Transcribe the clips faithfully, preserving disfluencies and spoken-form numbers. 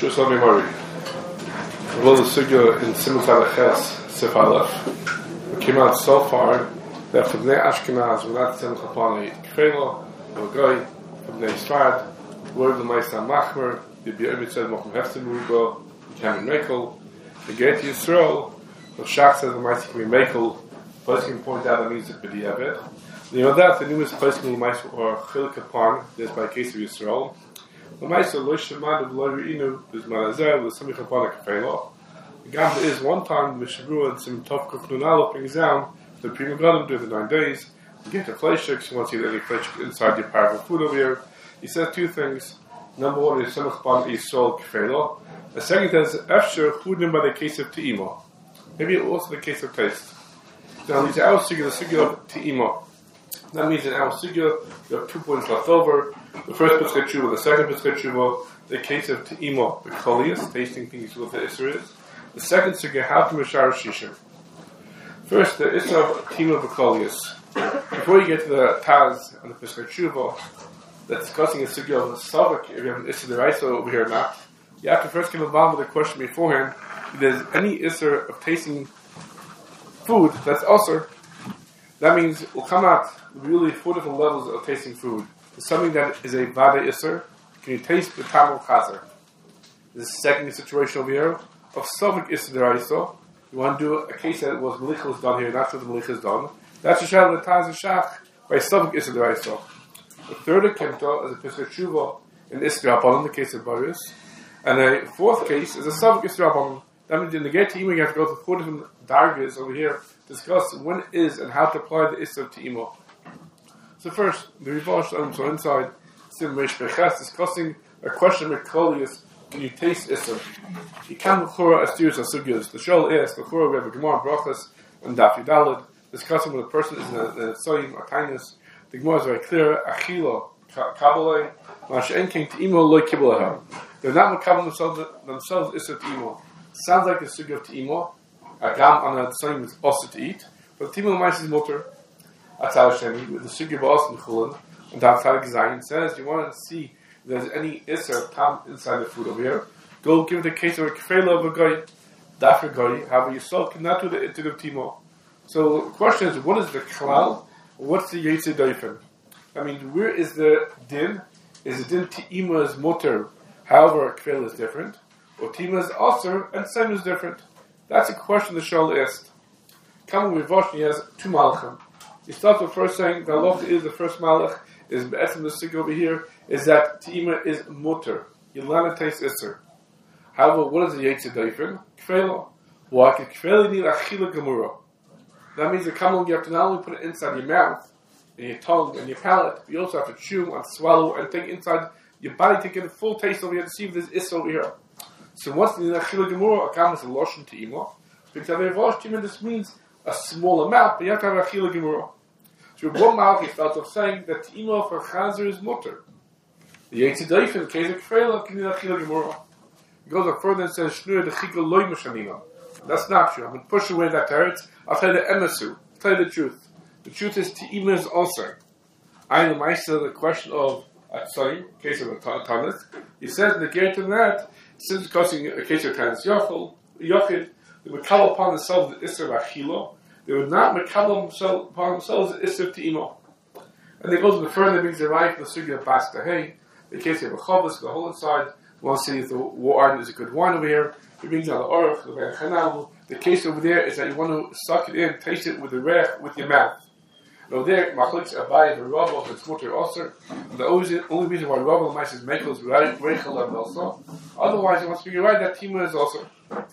Shus Mari. Well, the sugya in Simon Ches Sif Aleph. We came out so far that from the Ashkenaz, we're not sending upon a Kfelo, or Goy, from the Sfard, word the Maisa Machmer, the Bi'omit said Mochem Heftim Rugo, the Kamen Mekel, the Gate Yisrael, the Shach says the Maisa can be Mekel, first can point out that means the B'di'avet. You know that the newest place in the Maisa or Chilik upon, this by case of Yisrael. The Maisa Lo Shemad of Lo Re'inu, is Malazer, the Samich upon a Kfelo. The Gam is one time the Shabru and some Tov Kuf Nunal brings down the Prima Gadam do the nine days. You get the Fleshik, you want to see any Fleshik inside your powerful food over here. He says two things. Number one is Samach Ban Yisrael Kfelo. The second is Efsher Chudim by the case of Te'imo. Maybe also the case of taste. Now, these are our Sigil, the Sigil of Te'imo. That means in our Sigil, you have two points left over. The first Pesach Tshuva, the second Pesach Tshuva, the case of Te'imo, the Kolias, tasting things with the Isser is. The second Sigil, how to Mishar Shishim. First, the Isser of Te'imo B'Kolias. Before you get to the Taz and the Pesach Tshuva, that's discussing a Sigil of the Savak, if you have an Isser Deraisa over here or not, you have to first get involved with the question beforehand, if there's any Isser of tasting food that's Usr, that means we'll come out really four different levels of tasting food. There's something that is a Vada Isser. Can you taste the Tamil Chazer? This is the second situation over here of Savak Isser Deraisa. You want to do a case that was Melicha was done here, not that the Melicha is done. That's a Shah the Taz Shach by Savak Isser Deraisa. The third Kento is a Pesach Tshuva in Isra Rabbanon, in the case of Baris. And a fourth case is a Savak Isra Rabbanon. That means in the Get Te'imo, you have to go through four different dargas over here to discuss when is and how to apply the Isra of Te'imo. So first, the Rivash, so inside, Sim Reish Beches, discussing a question with Kolias, can you taste Isra? You can't L'chora as serious as Sugyas. The Shol is, L'chora, we have a Gemara Brachas and Daf Yudalad, discussing when a person is in a Tzoyim, a kindness. The Gemara is very clear, Achilo, Kabbalai, Masha'en King Te'imo, Loi Kibbalaha. They're not Makabal themselves, themselves Isra Te'imo. Sounds like the Sugya of Te'imo. A Gam on a Tzoyim is also to eat. But Te'imo L'mais is Mutter. Atzal Shemi, with the Sugya of Os and Chulin, and Daf Tarik Zayin says, you want to see if there's any Isra Tam inside the food over here, go give the case of a Kefela of a Goy, Daf a Goy, however you still cannot do the Ittid of Te'imo. So the question is, what is the Klal? What's the Yetzer Doifen? I mean, where is the din? Is the din Te'imo is mutter, however, Kfel is different, or Te'imo is aser, and Sem is different? That's a question the Shol asked. Coming with Vosh, he has two malachim. He starts with first saying, the halacha is the first malach, is Be'etzim the Sig over here, is that Te'imo is mutter. You learn to taste Isser. However, what is the Yetzer Doifen? Kfel. Why can Kfel need Achila Gemura? That means the kamel, you have to not only put it inside your mouth, and your tongue, and your palate, but you also have to chew and swallow and take inside your body to get a full taste over here to see if there's is over here. So what's the Achila Gemura? A kamel is a Loshen Te'imo. Because this means a small amount, but you have to have Achila Gemura. So one malach he felt of saying that Te'imo for Chazer is mutter. The Yetzer Doifen, in the case of Kfela, can need Achila Gemura. He goes up further and says, Shnur de Chikol Loi Meshanina. That's not true. I'm going to push away that teretz. I'll tell you the emasu. I'll tell you the truth. The truth is Te'imo is also. I am the question of sorry, case of a Tanit. He says in the Gate of that, since discussing a case of Tanit Yochel, Yochid, they would call upon themselves the Isser of Achilo. They would not call upon themselves the Isser of Te'imo. And they go to the further means they write the Sugya of Bas Tahei, the case of a Chavos, the whole inside. We want to see if the wine is a good wine over here. He brings out the Orach, the Ben Chanal. The case over there is that you want to suck it in, taste it with the rech, with your mouth. And over there, Machlik Abai, the Rav, it's mutter Osir. The only reason why Rav Lamais is Mekel is Reichel level also. Otherwise, he wants to be right that Te'imo is also.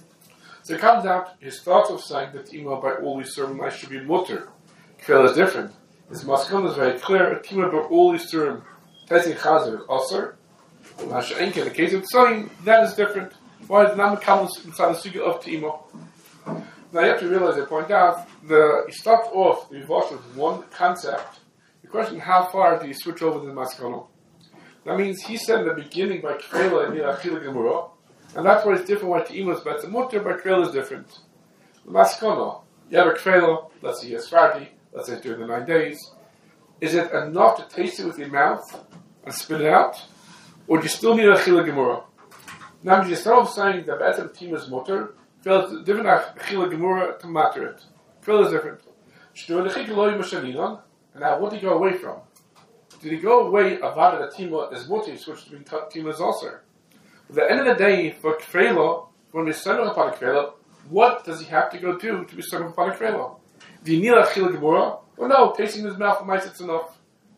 So it comes out, his thoughts of saying that Te'imo by all these Surim mice should be mutter. Kfel is different. His Maskon is very clear. Te'imo by all these Surim, tasting Chazer is Osir. Masha'enke, in the case of Tzoyim, that is different. Why is not Mekabel inside the Sugya of Te'imo? Now you have to realize, I point out, the you start off the Rivash with one concept. The question, how far do you switch over to the Maskano? That means he said in the beginning by Kfela and Achila Gemura, and that's why it's different why Te'imo is better. Mutter by Kfela is different. The Maskano, you have a Kfela, let's say a Sfardi, let's say during the nine days. Is it enough to taste it with your mouth and spit it out? Or do you still need Achila Gemura? Now, instead of saying that Be'etzem Tima is mutter, Kfela is different than Chila Gemura to matter it. Kfela is different. Sh'du Lechik Eloi Mashalinon, and now what did he go away from? Did he go away Avada that Tima is mutter, switched to being Tima is also? At the end of the day, for Kfela, when we send upon Kfela, what does he have to go do to be sent upon Kfela? Do you need a Chila Gemura? Well, no, tasting his mouth mice it's enough.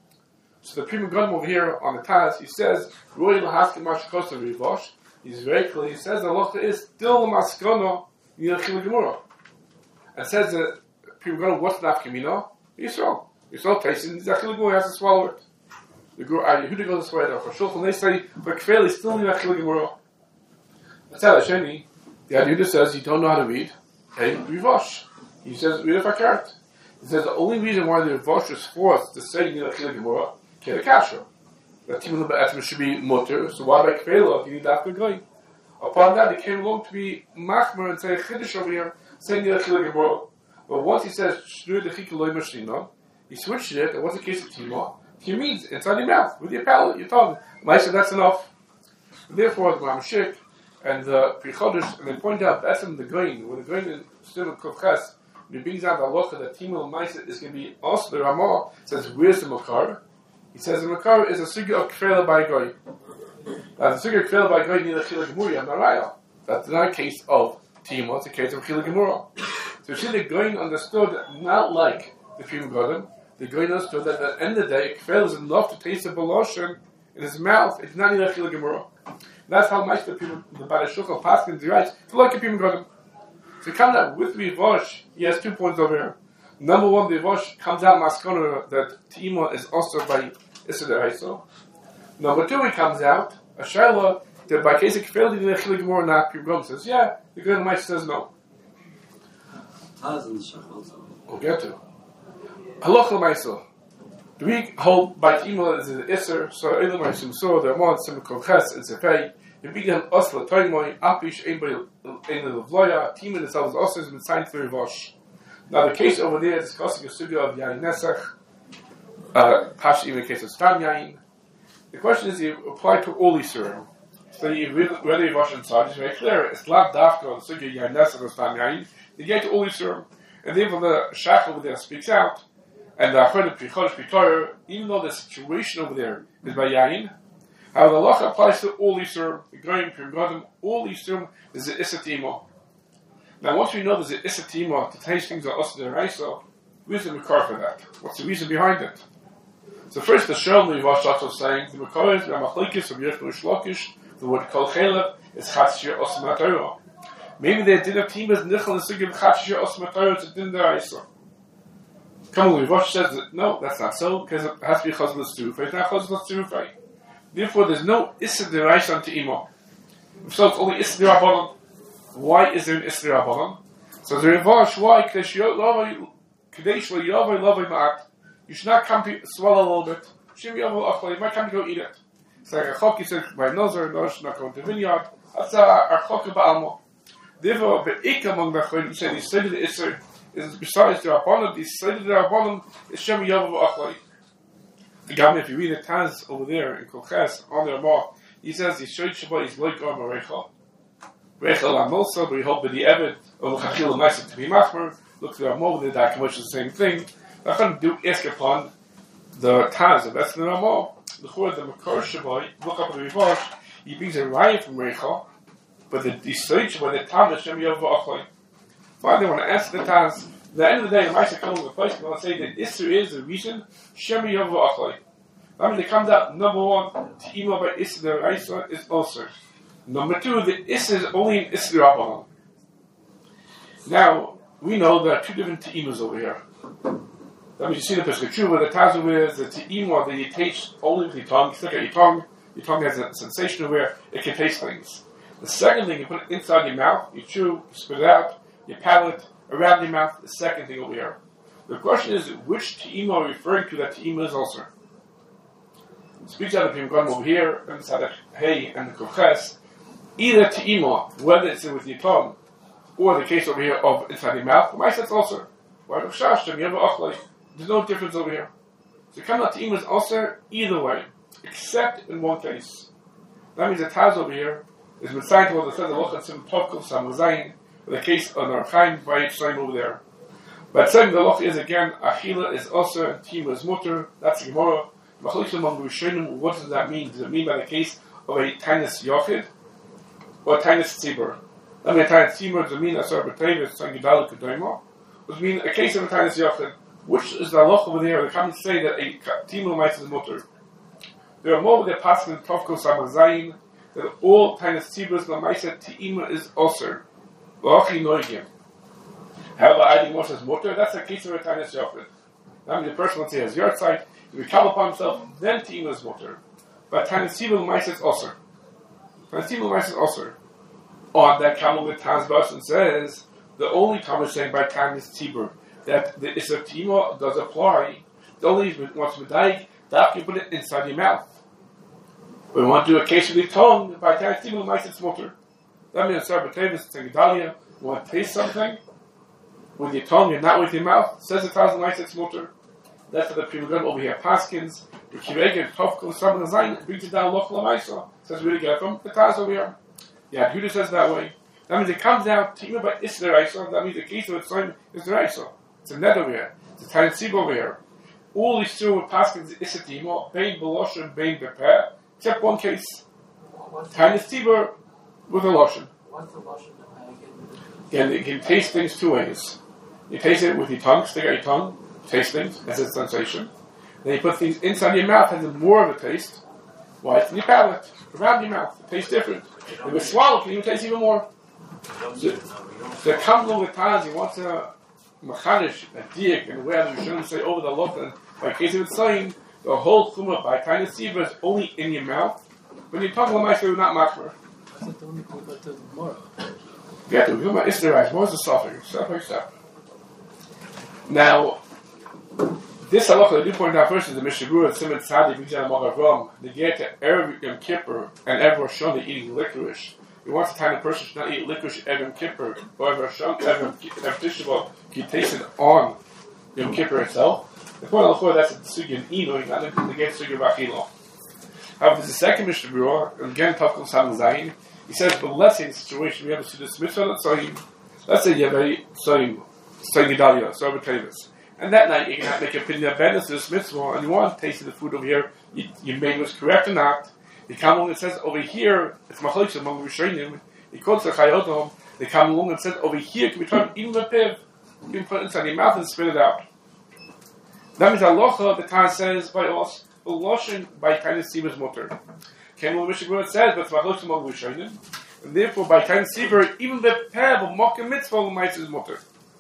So the Prima Gunm over here on the Taz, he says, Roy Lahaskim Mashkosa Rivosh. He's very clear. He says the halacha is still maskono need a Chila Gemura. And says that Prima Gunm, what's nafkamina? Yisrael. Yisrael tasting the Chila Gemura has to swallow it. The Guru Yehuda goes this way though. For Shulchan they say, but Kfeli still need a Chila Gemura. That's how Sheni. The Yehuda says you don't know how to read. Hey, Rivosh. He says read a fakart. He says the only reason why the Rivosh is forced to say you need a Chila Gemura, Kira Kasha. That Timon Be'etzem should be mutter, so why by Kfela do you need that for going? Upon that, he came along to be machmer and say Chiddush over here, saying the Chila Gemura. But once he says Sh'nu Dechik Eloi Mashina, he switched it, and what's the case of Tima? He means inside your mouth, with your palate, your tongue. And I said that's enough. And therefore, the Mamashik and the Pri Chodesh, and they point out Be'etzem the grain, when the grain is still in Kovches, and he brings out the halacha that Tima and Maisa is going to be also the Ramah, says where's the Makar? He says the Makar is a sugya of Kfela by Goy. Now the sugya of Kfela by Goy need a Chila Gemura, Naraya. That's not a case of Tima, it's a case of Chila Gemura. So you see the Goy understood not like the Prima Gunm. The Goy understood that at the end of the day, Kfela is enough to taste the Baloshin in his mouth, it's not need a Chila Gemura. That's how much the people, the Balashukal Paskin writes to like a Prima Gunm. So come out with Rivosh, he has two points over here. Number one, the Rivosh comes out maskona that Tima is also by Issa Deraisa. Number two, he comes out a Shaila that by case of Kfel didn't Chila Gemura not Prima Gunm says yeah. The Goy Mice says no. We'll get to Halacha L'Maisa. Do we hold by Tima as an Isser? So Elam Ma'asim so the Amon Simukol Ches and Zepei. The began Osla Toimoy Apish Einbay Ein Levloya. Tima itself is also been signed for Rivosh. Now the case over there is discussing a sugya of Yain Nesach, uh, Pash even case of Stam Yain. The question is, you apply to all Yisurim. So you read the Rosh inside, it's very clear. It's not dafka on the sugya Yain Nesach or Stam Yain. You get to all Yisurim. And therefore the Shach over there speaks out, and the Achron Pri Chodesh Pri Torah, even though the situation over there is by Yain, how the halacha applies to all Yisurim, the Goyim, Prima Gunm, all Yisurim is the Issa Tima. Now, once we know there's an Issa Tima to taste things are also deraisa, where's the Makar for that? What's the reason behind it? So first, the Shalom Rivosh was saying the Makar is the Machlokes of Yechon Shlokish. The word Kol Chelev is Chatzir Osma Torah. Maybe they did have Timas Nichel and Sugim Chatzir Osma Torah to Din Deraisa. Come on, Rivosh says that no, that's not so because it has to be Chazal Tzurufay. It's not Chazal Tzurufay. Therefore, there's no Issa Deraisa unto Ima. So it's only Issa Derabanan. Why is there an Issa Derabanan? So the Rivosh, why? Kadesh lo yavai lavai ma'at. You should not come to swallow a little bit. Shim yavai achlai. You might come to go eat it. It's like a chok, he said, by Nozer, no, should not go into vineyard. That's our chok ba'alma. Therefore, the ik among the Achronim, he said, he said the Issa is besides the Rabbanon, he said the Rabbanon is Shem yavai achlai. Again, if you read the Taz over there in Kolches, on the Ramah, he says, he showed Shabbat, he's like Gom Recha. Recha Lamolsa, but he hoped that the Evid, or the Chachil Maisa to be Machmer, look to the Ramah, the Dak, which is the same thing. I'm going to do ask upon the Taz of Esken Ramah, the Chor, the Makar Shabbat, look up at the Rivosh, he brings a riot from Recha, but the Yisrael Shabbat, the Tam, Hashem Yavah Achlai. Finally, I want to ask the Taz, at the end of the day, the Maisa comes to the place, and I'll say that Isser is the reason, Shem Yavah Achlai. I mean, it comes out, number one, to Ima by Isser the Raisa is also. Number two, the Isser is only in Isser Rabbanon. Now, we know there are two different Te'imas over here. That means you see the Pesach Tshuva, the Taz over here is the Te'ima that you taste only with your tongue. You look at your tongue, your tongue has a sensation where it can taste things. The second thing, you put it inside your mouth, you chew, you spit it out, your palate, around your mouth, the second thing over here. The question is, which Te'ima are we referring to that Te'ima is also? Speaks out of him going over here, and Sadach Hey and the Koches, either Te'ima, whether it's with your tongue, or the case over here of inside your mouth, my sense also. Why don't Shashtem, you have Achlai? There's no difference over here. So come out Te'ima is also either way, except in one case. That means the Taz over here, is Mitzayt what it says the Loch Sim Tovkov Sam Zayin, the case on our Chaim by sign over there. But saying the Loch is again Achila is also and Tima is Mutter. That's Gemara. Machlikim among Rishonim. What does that mean? Does it mean by the case of a Tainus Yochid or a Tainus Tzibur? I mean, a Tainus Tzibur does it mean Asar B'Tevis San Gedalu Kedayma? Does it mean a case of a Tainus Yochid? Which is the Loch over there? They come say that a Tima might is Mutter. There are more with the passing in Tovkov Samazayin that all Tainus Tziburs Lamaisa Tima is Osir. Lochi Noigim. However, I think Moshe is Mutter. That's a case of a Tainus Yochid. That means the person, let's say, has your side. If he come upon himself, then Tima is Mutter. But Tainus Tzibur Lamaisa is Osir. Tainus Tzibur Lamaisa is Osir. On that Kamal with Taz Basan says the only time is saying by Tainus Tzibur that the Isser Tima does apply. The only wants to die, that you put it inside your mouth. We want to do a case with the tongue by Tainus Tzibur Lamaisa is Mutter. That means Sarah B'Tevis Gedalia. You want to taste something with your tongue and not with your mouth. Says a thousand mice it's mutter. That's what the people done over here. Paskins, the Kirega, Tovkov, some of the Zayin, brings it down Loch Lamaisa. Says where to get from the Taz over here. Yeah, Judah says that way. That means it comes down to by Isra Isa. That means the case of its time is the Isa. It's a net over here. It's a Tainus Tzibur over here. All these two with Paskins is a Timo, Bain Beloshin, Bain Beper, except one case. Tainus Tzibur with a Loshin. What's the Loshin? Again, you can taste things two ways. You taste it with your tongue, stick out your tongue, taste things, that's a sensation. Then you put things inside your mouth, has more of a taste. Why? It's in your palate, around your mouth. It tastes different. If it's swallowed, can you taste even more? So, so it comes along with times, you want to machanish, a diak, and where you shouldn't say over the loch, and by case of it's saying, the whole chumah by Tainus Tzibur is only in your mouth. When you talk about my food, not machmer. I thought the only call about the Gemara. Yeah, we're talking about Isra. More is the suffering, step by step. Now, this halacha I do point out first is the Mishnah Berurah Simon Tzadi brings down Amar Avram. They get to Erev Yom Kippur and Erev Rosh Hashanah eating licorice. He wants the kind of person should not eat licorice Erev Yom Kippur or Erev Rosh Hashanah, Erev Tisha B'Av. He tastes it on Yom Kippur itself. The point of the that's a Sugya in Eno, not in the get Sugya B'Achilo. However, there's a second Mishnah Berurah, and again Tavkol Sam Zayin. He says, but let's say in the situation we have to do this mitzvah, let's say, let's say you have a Soyim, Soyim Gedalia, Soyim B'Tevis. And that night, you can have, make a opinion of benefit to this mitzvah, and you want to taste the food over here, you, you made was correct or not. You come along and says, over here, it's Machalik, among Rishonim, he quotes the Chayotom, they come along and says, over here, can we try to eat the piv? You can put it inside your mouth and spit it out. That means Alocha, the Taz says, by us, the Loshin, by Tainus Tzibur is mutter. Came along Mishnah Berurah says, but it's Machalik, among Rishonim, and therefore, by Tainus Tzibur, even the piv of Mokkah Mitzvah, the mice is mutter.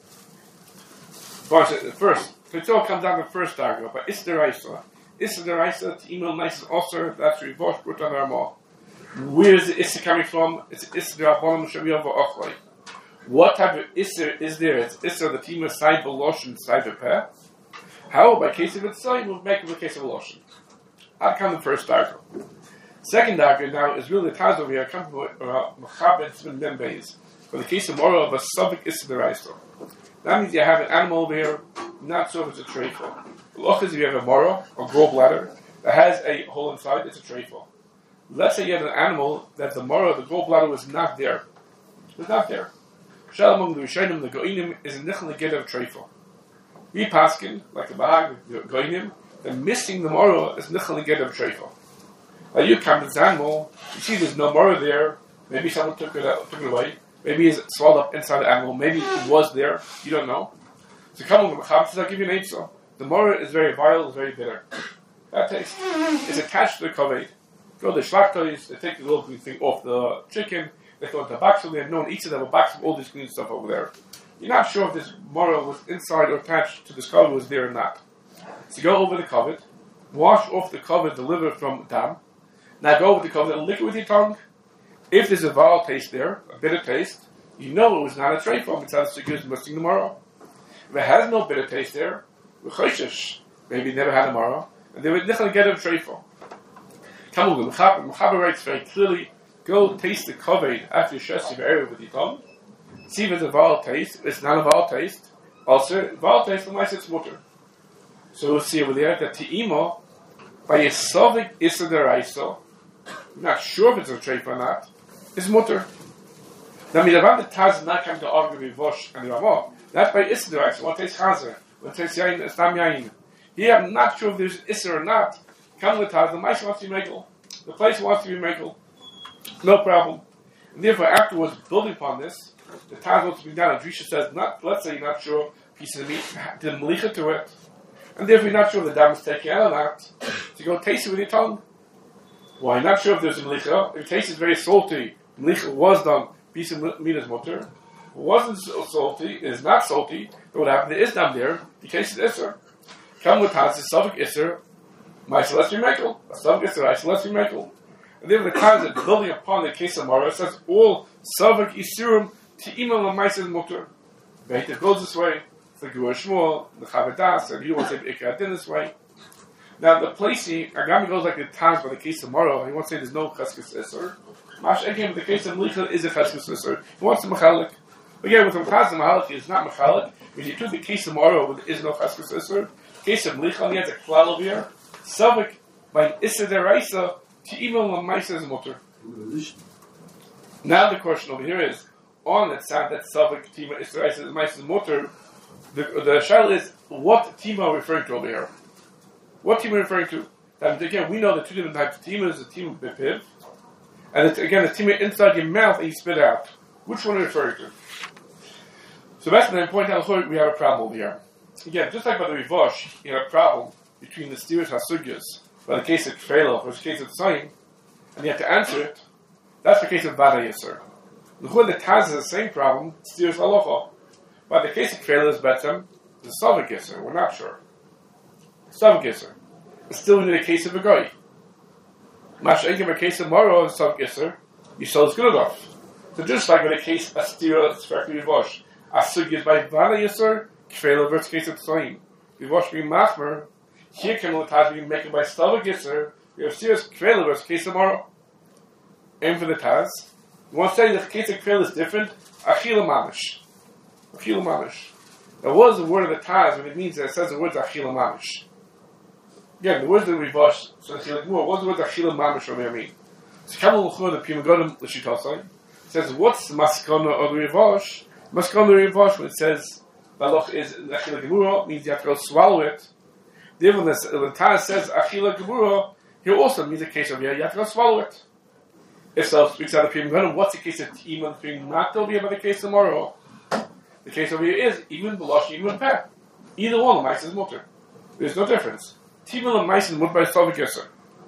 First, it all comes down to the first diagram, but Isser Deraisa. Isser Deraisa, to email nice and Osir, that's Rivosh, Brut on Armah. Where is the Isser coming from? It's Isser Derabonim Shaviyah V'Ochlai. What type of Isser is there? It's Isser the team of side Beloshin, side Bepeh. How, by case of its side, we'll make it the case of Beloshin. I'll come the first diagram. Second diagram now is really the Taz over here, come from Mechabed Tzmin Membeis. For the case of Moro of a Suffolk Isser Deraisa. That means you have an animal over here, not sure if it's a treifah. Look as if you have a moro, or gallbladder, that has a hole inside, it's a treifah. Let's say you have an animal that the moro, the gallbladder, was not there. It was not there. Shalom the Rishonim, the Goinim, is a nichel neged of treifah. We paskin, like the Bahag, the Goinim, the missing the moro is nichel neged of treifah. Now you come to this animal, you see there's no moro there, maybe someone took it out, took it away. Maybe it's swallowed up inside the animal. Maybe it was there. You don't know. So come on, says, I'll give you an answer. The mora is very vile, it's very bitter. That taste. It's attached to the kaved. Go to the shlachtos, they take the little green thing off the chicken, they throw it in the box, so they have known each of them a box of all this green stuff over there. You're not sure if this mora was inside or attached to this kaved was there or not. So go over the kaved, wash off the kaved, the liver from dam. Now go over the kaved and lick it with your tongue. If there's a vile taste there, a bitter taste, you know it was not a treifah. It's not a security missing the mara. If it has no bitter taste there, maybe it never had a mara, and they would not get a treifah. Come on, the Mechaber writes very clearly: go taste the kaved after you shes your area with your tongue. See if it's a vile taste. If it's not a vile taste, also vile taste unless it's mutter. So we'll see over there that te'ima by a sovik isser deraisa. I'm not sure if it's a treifah or not. is mutter. Now, Midavan the Taz is not coming to argue with Vosh and the Ramah. That's by Isser Deraisa. What takes Chazer? What takes Yain? Stam Yain. Here, I'm not sure if there's Isser or not. Come to the Taz. The Maisa wants to be Mekel. The place wants to be Mekel. No problem. And therefore, afterwards, building upon this, the Taz wants to be down. Drisha says, not. Let's say you're not sure piece of the meat did Malicha to it, and therefore you're not sure if the dam is taking out or not. So you go taste it with your tongue. Why? Well, not sure if there's a Malicha. If it tastes very salty, Malicha was done. Piece of meat is mutter. If it wasn't so salty, it is not salty. Then what happened? There is dam there. You taste it Isser. Come with Taz, the Suffolk Isser. My celestial Mekel. A Suffolk Isser, I celestial Mekel. And then the Taz is building upon the case of Mara. It says all Suffolk Isurim to email the Maisa mutter. Right? It goes this way. The Gura Shmuel, the Chavadas, and you want to say Ikar Din this way. Now the placing, Agami goes like the Taz by the case of Mara. He wants to say there's no Cheskes Isser. Mash again, the case of Melicha is a Cheskes Isser. He wants to Mechalik. Again, with the Taz and Mechalik, it's not Mechalik. When you do the case of Mara, there is no Cheskes Isser. The case of Melicha, he has a klal over here. Savik by an Isser Deraisa to even when Maisa is mutter. Now the question over here is on that sound that Savik Tima Isser Deraisa is Maisa is mutter. The the shayla is what tima are we referring to over here? What tima are we referring to? That again, we know the two different types of tima is the tima bepiv, and it's, again the tima inside your mouth and you spit out. Which one are we referring to? So that's when I point out we have a problem over here. Again, just like by the Rivosh, you have a problem between the steers hasugyas, by the case of Kfela versus the case of Tzayin, and you have to answer it. That's the case of Vada Yisr. The Taz is the same problem, steers halacha. But the case of Kfela is better. The Savik Yisr, we're not sure. Savik Yisr. It's still in the case of a guy. Masha in a case of Moro and Savik Yisr, Yisrael is good enough. So just like in the case of Stira, Sferkli Rivosh, Asug is by Vada Yisr, Kfela versus case of Tzayin. Rivosh being Machmer, here can the Taz being making by Savik Yisr, we have serious Kfela versus case of Moro. Aim for the Taz. You want to say that the case of Kfela is different? Achila Mamish. Achila Mamish. Now, what is the word of the Taz when it means that it says the words Achila Mamish? Again, the words that Rivosh says Achila Gemur. What does the word Achila Mamish over here mean? So, Kamal L'chur, the Pimagodim L'shitosai, says, what's the Maskana of the Rivosh? Maskana of the Rivosh, when it says Baloch is Achila Gemura, means you have to go swallow it. Then when the, the Taz says Achila Gemura, here also means the case of here, you have to go swallow it. If so, speaks out of Pimagodim, what's the case of Tima being not over here by the case of Moro? The case over here is even Balosh, even Peh. Either one, Mice is mutter. There's no difference. Tima and Mice is mutter by Savik Yisr.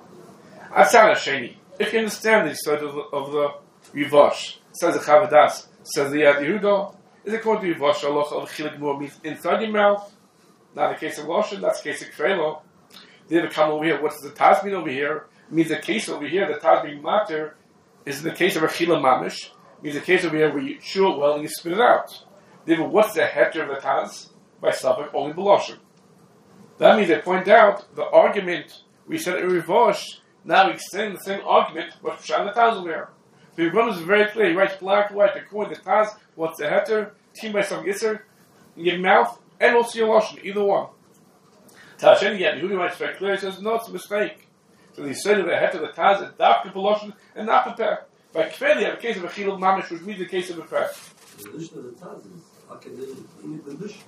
Atzana Sheni. If you understand the side of the, of the Rivosh, says the Chavadas, says the Yad Yehuda, is according to Rivosh, Allah of Chilik Mur means inside your mouth. Not the case of Loshen, that's the case of Kfelo. They have come over here. What's the Taz mean over here? It means the case over here, the Taz being matter, is in the case of Achila Mamish. It means the case over here where you chew it well and you spit it out. Therefore, what's the heter of the Taz? By Suffolk, only Beloshen. That means they point out the argument we said in Rivosh, now we extend the same argument, but Pshat the Taz over here. So Rivosh is very clear, he writes black and white, according to the Taz, what's the heter? Team by Suffolk Yisr, in your mouth, and also your Loshen, either one. Tashen yet, Yehudi writes very clear, he says, no, it's a mistake. So he said that the heter of the Taz is Dafka Beloshen and not the Peh. By Kfeli, you have a case of a Chilul Mamish, which means the case of a Peh. The Lishna of the Taz is in the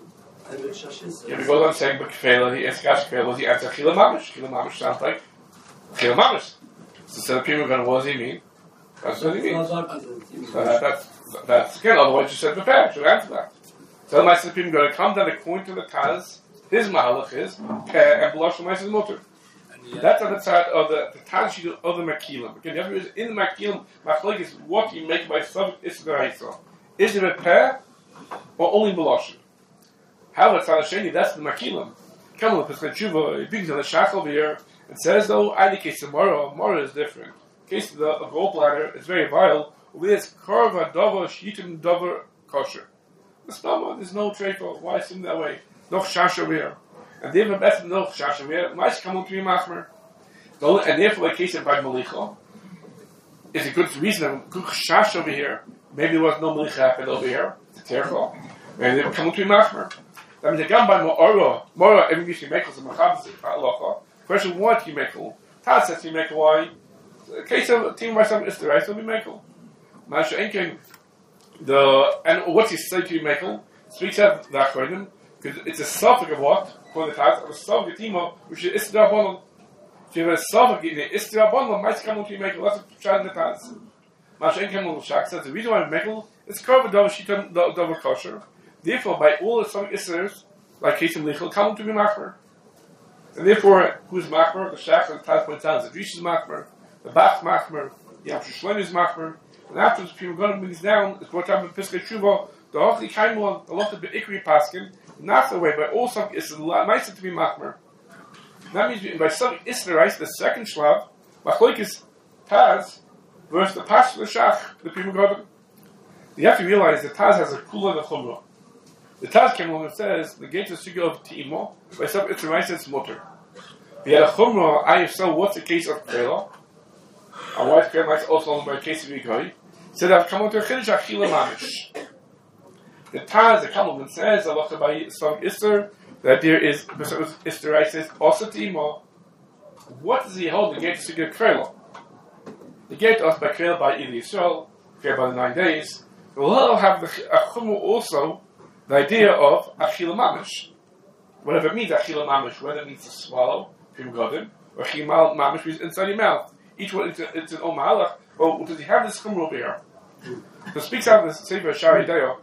Lishna. Yeah, we go on saying, but Kfela, he asks Kfela, he answers Chila Mamish. Chila Mamish sounds like Chila Mamish. So instead of people are going, what does he mean? That's what he means. So that, that's, that's, again, otherwise you said Bepeh, should answer that. So my said people are going to come down according to the Taz, his Mahalach is, Peh, and Balosh and Maisa's Mutter. That's on the side of the, the Taz sheet of the Makilim. Again, you have to in the Makilim, Machalik is what you make by Savik Isra. Is it a Peh, or only Beloshen? However, it's on the Sheni, that's the Makilim. Come on, Pesach Tshuva, it begins on the Shach over here, and says, though, I the case of Mara, Mara is different. In case of the gallbladder, it's very vile. Over there, it's Karva, Dover, Shitim, Dover, Kosher. The stomach, there's no treifel. Why seem that way? No Chash over here. And they have a better no Chash over here. Mice come up to be Machmer. And therefore, the case of Bad Malicha is a good reason, a good Chash over here. Maybe there was no Malicha happened over here. It's terrible. Maybe they would come up to be Machmer. That means again by Mora, Mora, every mission you make is a Machabas, Halacha. Question what you make? Taz says you make why? The case of team by some is the right, so we make. Masha Enkin, the and what's his say to Michael speaks out the Achronim because it's a suffix of what for the Taz of a suffix Timo, which is Isra Bonum. If you have a suffix in the Isra Bonum, might come to Michael. That's a child in the Taz. Masha Enkin will Shak says the reason why Michael is covered double shitam double kosher. Therefore, by all the suffix Isras, like Kesim Lichel, come to be Machmer. And therefore, who's Machmer? The Shach and the Taz points out the Rish is Machmer, the Bach Machmer, the Yam Shloim is Machmer. And after people going to bring this down, it's brought up in Piskei Tshuva, the Hochli Kaimon, the lot of the Ikri Paskin, and after the way, by all some it's nicer to be Machmer. That means by some Isra, the second Shlav, Machloik is Taz, versus the Pash of the Shach, the people going. You have to realize that Taz has a Kula and a Chumrah. The Taz came along and says, the gate of Sugya of Te'imo, by some Isra, it's Mutter. He had a Chumrah, I have so, what's the case of Kela? Our wife came like also by case of Yigoy. Said I've come to a Chiddush Achila Mamish. The Taz, the Kamelman says, Allah by some Isser, that there is Isser I says also Timo. What does he hold? The gate to get Krela. The gate us by Krela by Ili Yisrael, Krela by the nine days. We'll have the Achumu also the idea of Achila Mamish. Whatever it means Achila Mamish, whether it means to swallow, Pim Godim, or Chimal Mamish means inside your mouth. Each one, it's, a, it's an Om Halach. Or does he have this chumrah over here? So speaks out of the Sefer Shari Deo.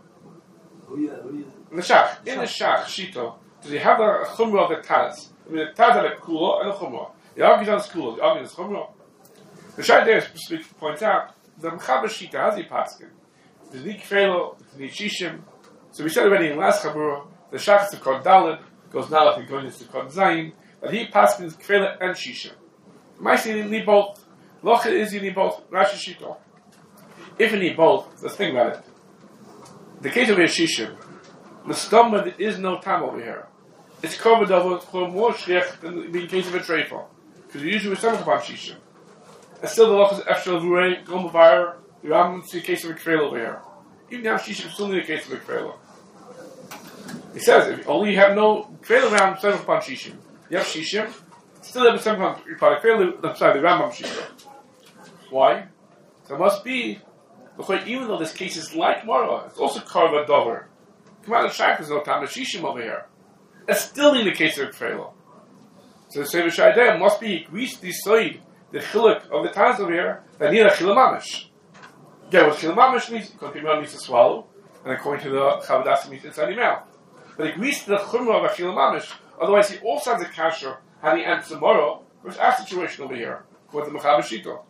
In the Shach, in the Shach, Shito, does he have a chumrah of the Taz? I mean, the Taz had a kula and a chumrah. The argues on his kula, the argues on his chumrah. The Shari Deo points out, the Mechaber Shita, how's he paskin? There's the Kfelo, there's the Shishim. So we said already in last Chabura, the Shach is to Kod Daled, goes now like going into Kod Zayin, that he paskins Kfelo and Shishim. Might see need both. Locha is you need both. Rashi Shito. If you need both, let's think about it. The case of Yeshishim, the stomach there is no time over here. It's covered over for more shech than the case of a treifel. Because usually we stomach upon Shishim. And still the Locha is Efshel Vurei, Gomavar, the Rambam see a case of a Krela over here. Even now Shishim still need a case of a Krela. He says, if only you have no Krela around, stomach upon Shishim. You have Shishim, still have a stomach upon Krela, I'm sorry, the Rambam Shishim. Why? So it must be, even though this case is like Mara, it's also Karva Dover. Come out of Shach, there's no time of Shishim over here. It's still in the case of Kfelo. So the Sefer Shaydeh must be Greece decide the Chiluk of the Taz over here that need a Chila Mamish. Yeah, what Chila Mamish means, because people needs to swallow, and according to the Chavadasi means inside your mouth. But it agrees to the Chumrah of a Chila Mamish, otherwise he also has a kasher, how he ends tomorrow, versus our situation over here, according to the Mechaber Shito.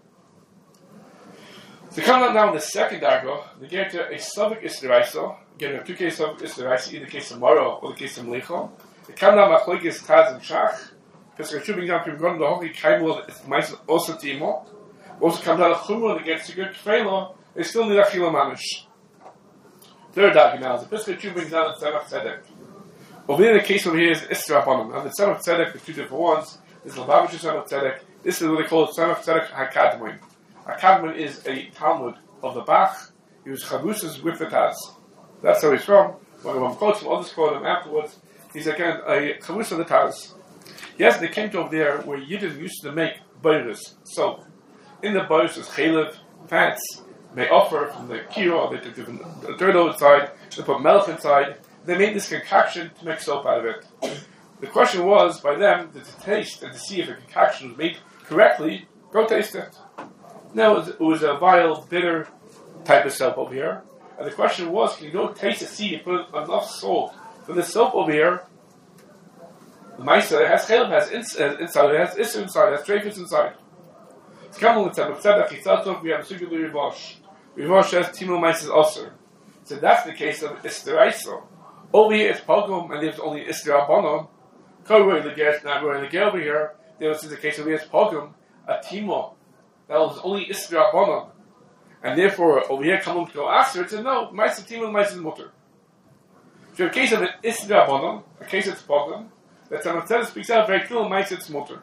So come on now in the second dargo, they get to a Savik Isderaisa, again, we have two cases of Isderaisa, either the case of Mara or the case of Mleichel. They come down Machloikis Taz and Shach, because we're shooting down from going to the Holy Kaimel, it's Mice also Timo. Also come down to Chumra, they get to good Kfelo, they still need Achila Mamish. Third dargo now is the Piskei Tshuva brings down the Tzemach Tzedek. Over here, the case over here is Isra Abanim. Now the Tzemach Tzedek, the two different ones, this is Lubavitcher Tzemach Tzedek, this is what they call Tzemach Tzedek HaKadmoin. A Kadmon is a Talmud of the Bach. He was Chabusas with the Taz. That's how he's from. One of them quotes him, others quote him afterwards. He's again a Chabus of the Taz. Yes, they came to over there where Yidden used to make boirus. So, in the boirus is chalev, fats, they offer from the kiro, they took the dirt outside, they put milk inside. They made this concoction to make soap out of it. The question was, by them, to taste and to see if the concoction was made correctly, go taste it. Now, it was a vile, bitter type of soap over here. And the question was, can you go taste the seed and put enough salt for the soap over here? The Maisa has chalev, has ins- uh, inside, it has isser inside, it has treifus inside. It's coming with Tzemach Tzedek, he thought of, we have a sugar Rivosh. Rivosh says, Timo Maisa is osir. So that's the case of Isderaisa. Over here it's Pogrom, and there's only Isra Abanim. Koroi Leger, not Koroi Leger over here. There was the case of here it's Pogrom, a Timo. That was only Isra Abanim. And therefore, over here, come to go after it, said, no, Maisa Timo and Maisa is Mutter. So in a case of an Isra Abanim, a case of Pogrom, that Tzemach Tzedek speaks out very clearly, Maisa is Mutter.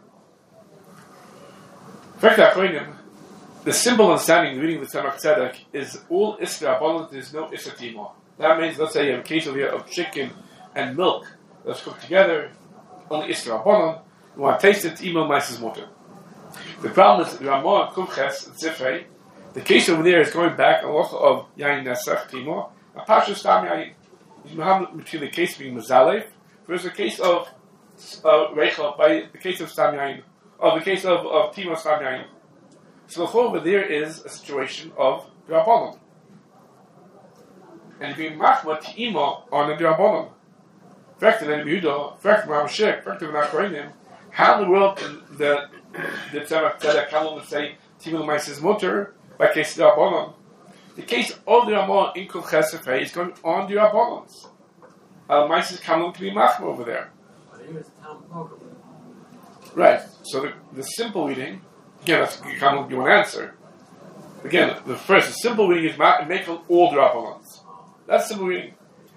The simple understanding, reading the Tzemach Tzedek, is all Isra Abanim, there's no Isra Timo. That means, let's say you have a case over here of chicken and milk that's cooked together, only Isra Abanim, you want to taste it, Timo Maisa is Mutter. The problem is, Ramah and Kumches and Zifrei, The case over there is going back on loch of Yain Nesach Timo, and Pasha Stam Yain. You have between the case being Mazalev, versus the case of uh, Rechel by the case of Stam Yain, or the case of, of Timo Stam Yain. So the over there is a situation of Drabonon. And being Machma Timo on the Drabonon. Fact in Yehuda, fact in Ramashik, fact in Nachroinim, how in the world can the the Tzemach Tzedek come along and say Timo L'Maises Mutter by case of Drabonon? The case of the Ramon in Kol Chesed is going on the Rabbanons. Uh, Maises come along to be Machma over there. Right. So the, the simple reading, again, that's you come along, you want to answer. Again, the first, the simple reading is ma- make all the Rabbanons. That's simple reading.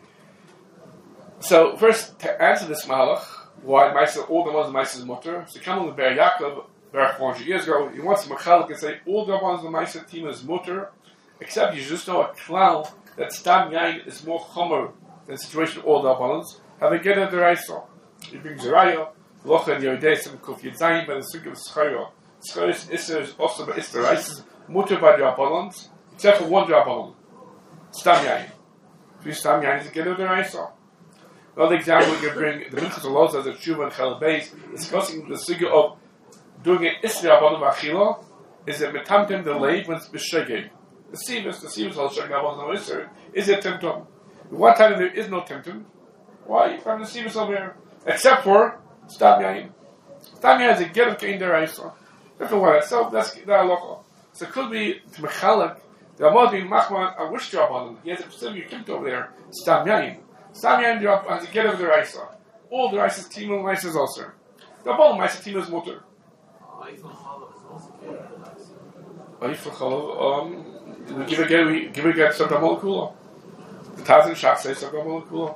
So first, to answer this malach, why Maises, all the ones Maises Mutter, so come along with Ber Yaakov, Ber four hundred years ago, he wants to Machalik and say all the ones Maises Timo is Mutter, except you just know a klal that Stam Yain is more chomer than the situation of all the Rabbanons. Have a get at the Raisa. He brings Zeraya, Locha and Yodei, some Kuf Yedzayin by the Suk of Schayra. Schayra's Isser is also by Isser Raisa, Mutter by the Rabbanons, except for one Rabbanon, Stam Yain. Three Stam Yain is a get at the Raisa. Another example we can bring, the Minchas Aloz as a Tshuva and Chel Beis, discussing the Sugya of doing an Isser Rabbanon V'achila, is it Metamtem delayed when it's B'shegeg. The Sivas, the Sivas al Shag Rabbanon no Isser, is it Temtum? One time there is no Temtum. Why? You find the Sivas over here. Except for Stam Yain. Stam Yain is a get of Kain Deraisa. Different way. So that's the halacha. So it could be to Mechalek, the Ramon being Machman, a wish Rabbanon. He has a specific Kimt over there, Stam Yain. Stam Yain has a get of Deraisa. All Deraisa Timo Maisa is also. The Rabbanon Maisa Timo is Mutter. Um, give a get, we give a get some Ramon The Tazim Shach says some Ramon Kula.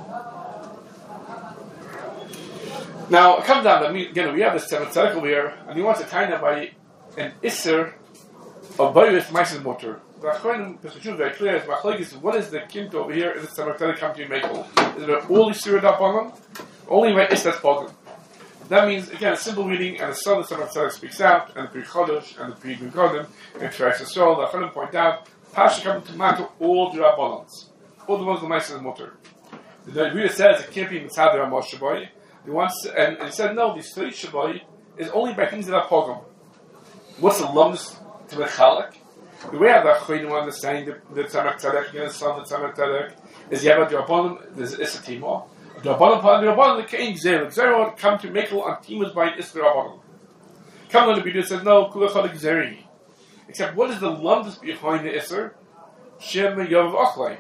Now, it comes down to, again, we have this Tzemach Tzedek over here, and he wants to tie that by an Isser of Bayris Maises Mutter. The Achronim, Pesachut, very clear, is Machlekes, what is the Kimt over here in the Tzemach Tzedek come to Mekel? Is it all Isser Dabanon? Only by Isser Spoken. That means, again, a simple reading, and the Son of Tzemach Tzedek speaks out, and the Pri Chodesh, and the Pri Gugodim, and Tveres Yisrael, the Achronim point out, Pasha come to matter all the Rabbanons. All the ones the Maises Mutter. The Reader says it can't be Mitzad Ramah Shabai. He wants, and, and he said, no, this three Shabai is only by things that are pogrom. What's the lumps to the Chalak? The way the Achronim understand the Tzemach Tzedek, again, the son of the Tzemach Tzedek, is you have a Rabbanon, there's Issa Timo. The Rabbanon, the Rabbanon, the Kain Gzeir, the Gzeir come to Mekel on Timos by Issa Rabbanon. Come on, the Biddur says, no, Kulachal Gzeiri. Except, what is the lumps behind the Isser? Shem Yavav Achlai.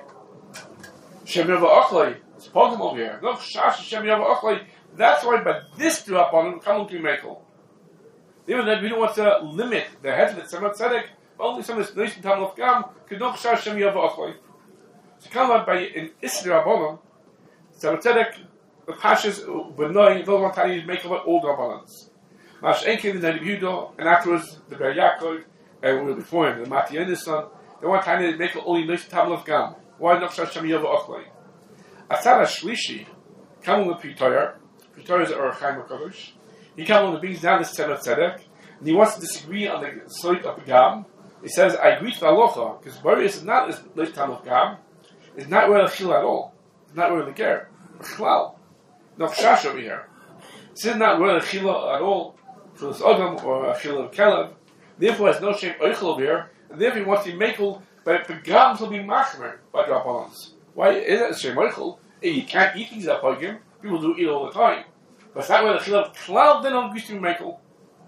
Shem Yavav Achlai. It's pogrom over here. No, Shash Shem Yavav Achlai. That's why, by this Rabbanon, come to Mekel. Even then, we don't want to limit the head of the Tzemach Tzedek, but only some of this nation Tam of Gam could not Shash Shem Yavav Achlai. So come on, by an Isser Rabbanon, Tzemach Tzedek, the Pashas, Benoy, those one time you make about all the Rabbanons. Mash Enkin, the Yehuda, and afterwards the Ber Yaakov, and before him, the Mati and his son, the one time they make only nation Tam of Gam. Why not Shash Shem Yavav Achlai? Asana Shlishi, come with Pitoyer. Pitoyer is Or Chaim HaKadosh. He comes on and brings down this Tzemach Tzedek, and he wants to disagree on the side of the Gam. He says, I agree to the halacha, because Boris is not as like Tam of Gam, it's not where the Chil at all. It's not where the Ger. Chlal. No Chash over here. This is not where the Chil at all, for this Adam or a Chil of Kelev. Therefore, has no shame Eichel over here, and therefore he wants to make but the Gam will be machmer by the Rabbanons. Why is it a shame Eichel? You can't eat things that by him. People do eat all the time. But it's not where the Chil of Klal then on Gishtim Mekel.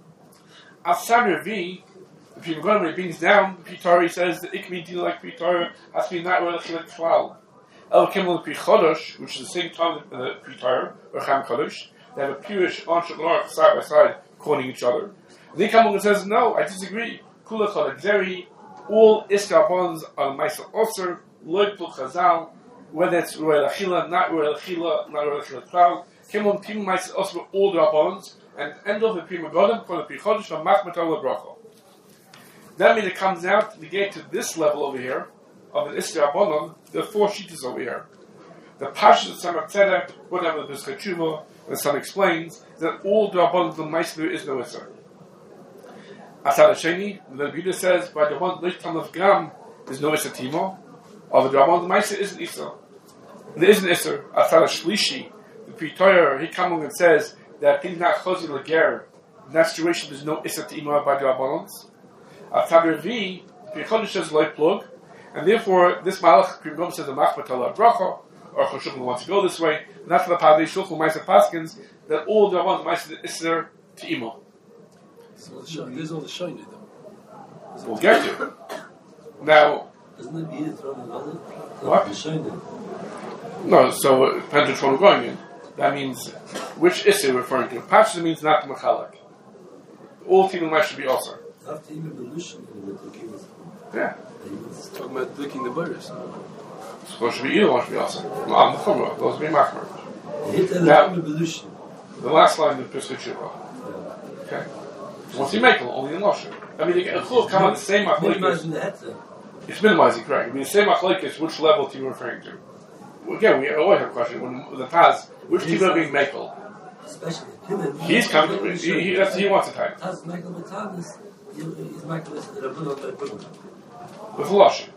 After V, if you go when it brings down, Pitari says that Ikmi deal like Pitari has to be not where the Chil of Klal. El Kimmel Pri Chodosh, which is the same time as the Pitari, or Cham Kodesh, they have a Purish Anshe side by side, quoting each other. And they come along and says, no, I disagree. Kula Chodak Zeri, all Iskar bonds are Maisa Osir, Loik Pul Chazal, whether it's Royal Achila, not Royal Achila, not Royal Achila Klal. Came on Pim Maisa Osir, all the bonds, and end of the Prima Godem, called the Pri Chodesh, from Machmat Ola Bracha. That means it comes out to get to this level over here, of an Iskar Bonon, there are four sheets over here. The Pasha of Tzemach Tzedek, whatever the Pesach Tshuva, the son explains that all the Rabbanon of the Maisa there is no Isser. Asad Hasheni, the Buddha says, by the one Licht of Gram, there's no Issa Timo. Or the Draman, the Maisa isn't Issa. There isn't Issa. Asad Shlishi, the Pretoyer, he comes along and says that things not Chosi Lager, in that situation there's no Issa Timo by the Drabanans. Asad Revi, the Chodesh says Loi Plug, and therefore this Malach Primgom says the Machmat Allah Bracha, or Choshuk wants to go this way, and that's the Padre Shulchan Maisa Paskins, that all the Draman, the Maisa Issa Timo. So there's all the shiny though. We'll get to it. Now, Isn't it here thrown in other? What? The shiny. no, so it depends which one we're going in. That means which issue we're referring to. Pasha means not the Mechalak. All Timim Mash should be also. After even the Lushan in the Tukkim. Yeah. It's talking about licking the virus. So those should be either one should be also. Ma'am the Chumrah, those should be Machmer. Hit the Now- Lushan. The last line of the Pesach Shuvah. Okay. So what's he making? Only in Lashon. I mean, the Chul come on the same Machlekes. Minimizing the Heter. It's minimizing, correct. I mean, the same Machlekes, which level are you referring to? Well, again, we always have a question. When the Taz, which people are being Makel? Especially Pimin. He's coming, he, he, that's, he wants a type. Taz Michael Batanis. He's Michael Rabun of the Rabun. With Lashon.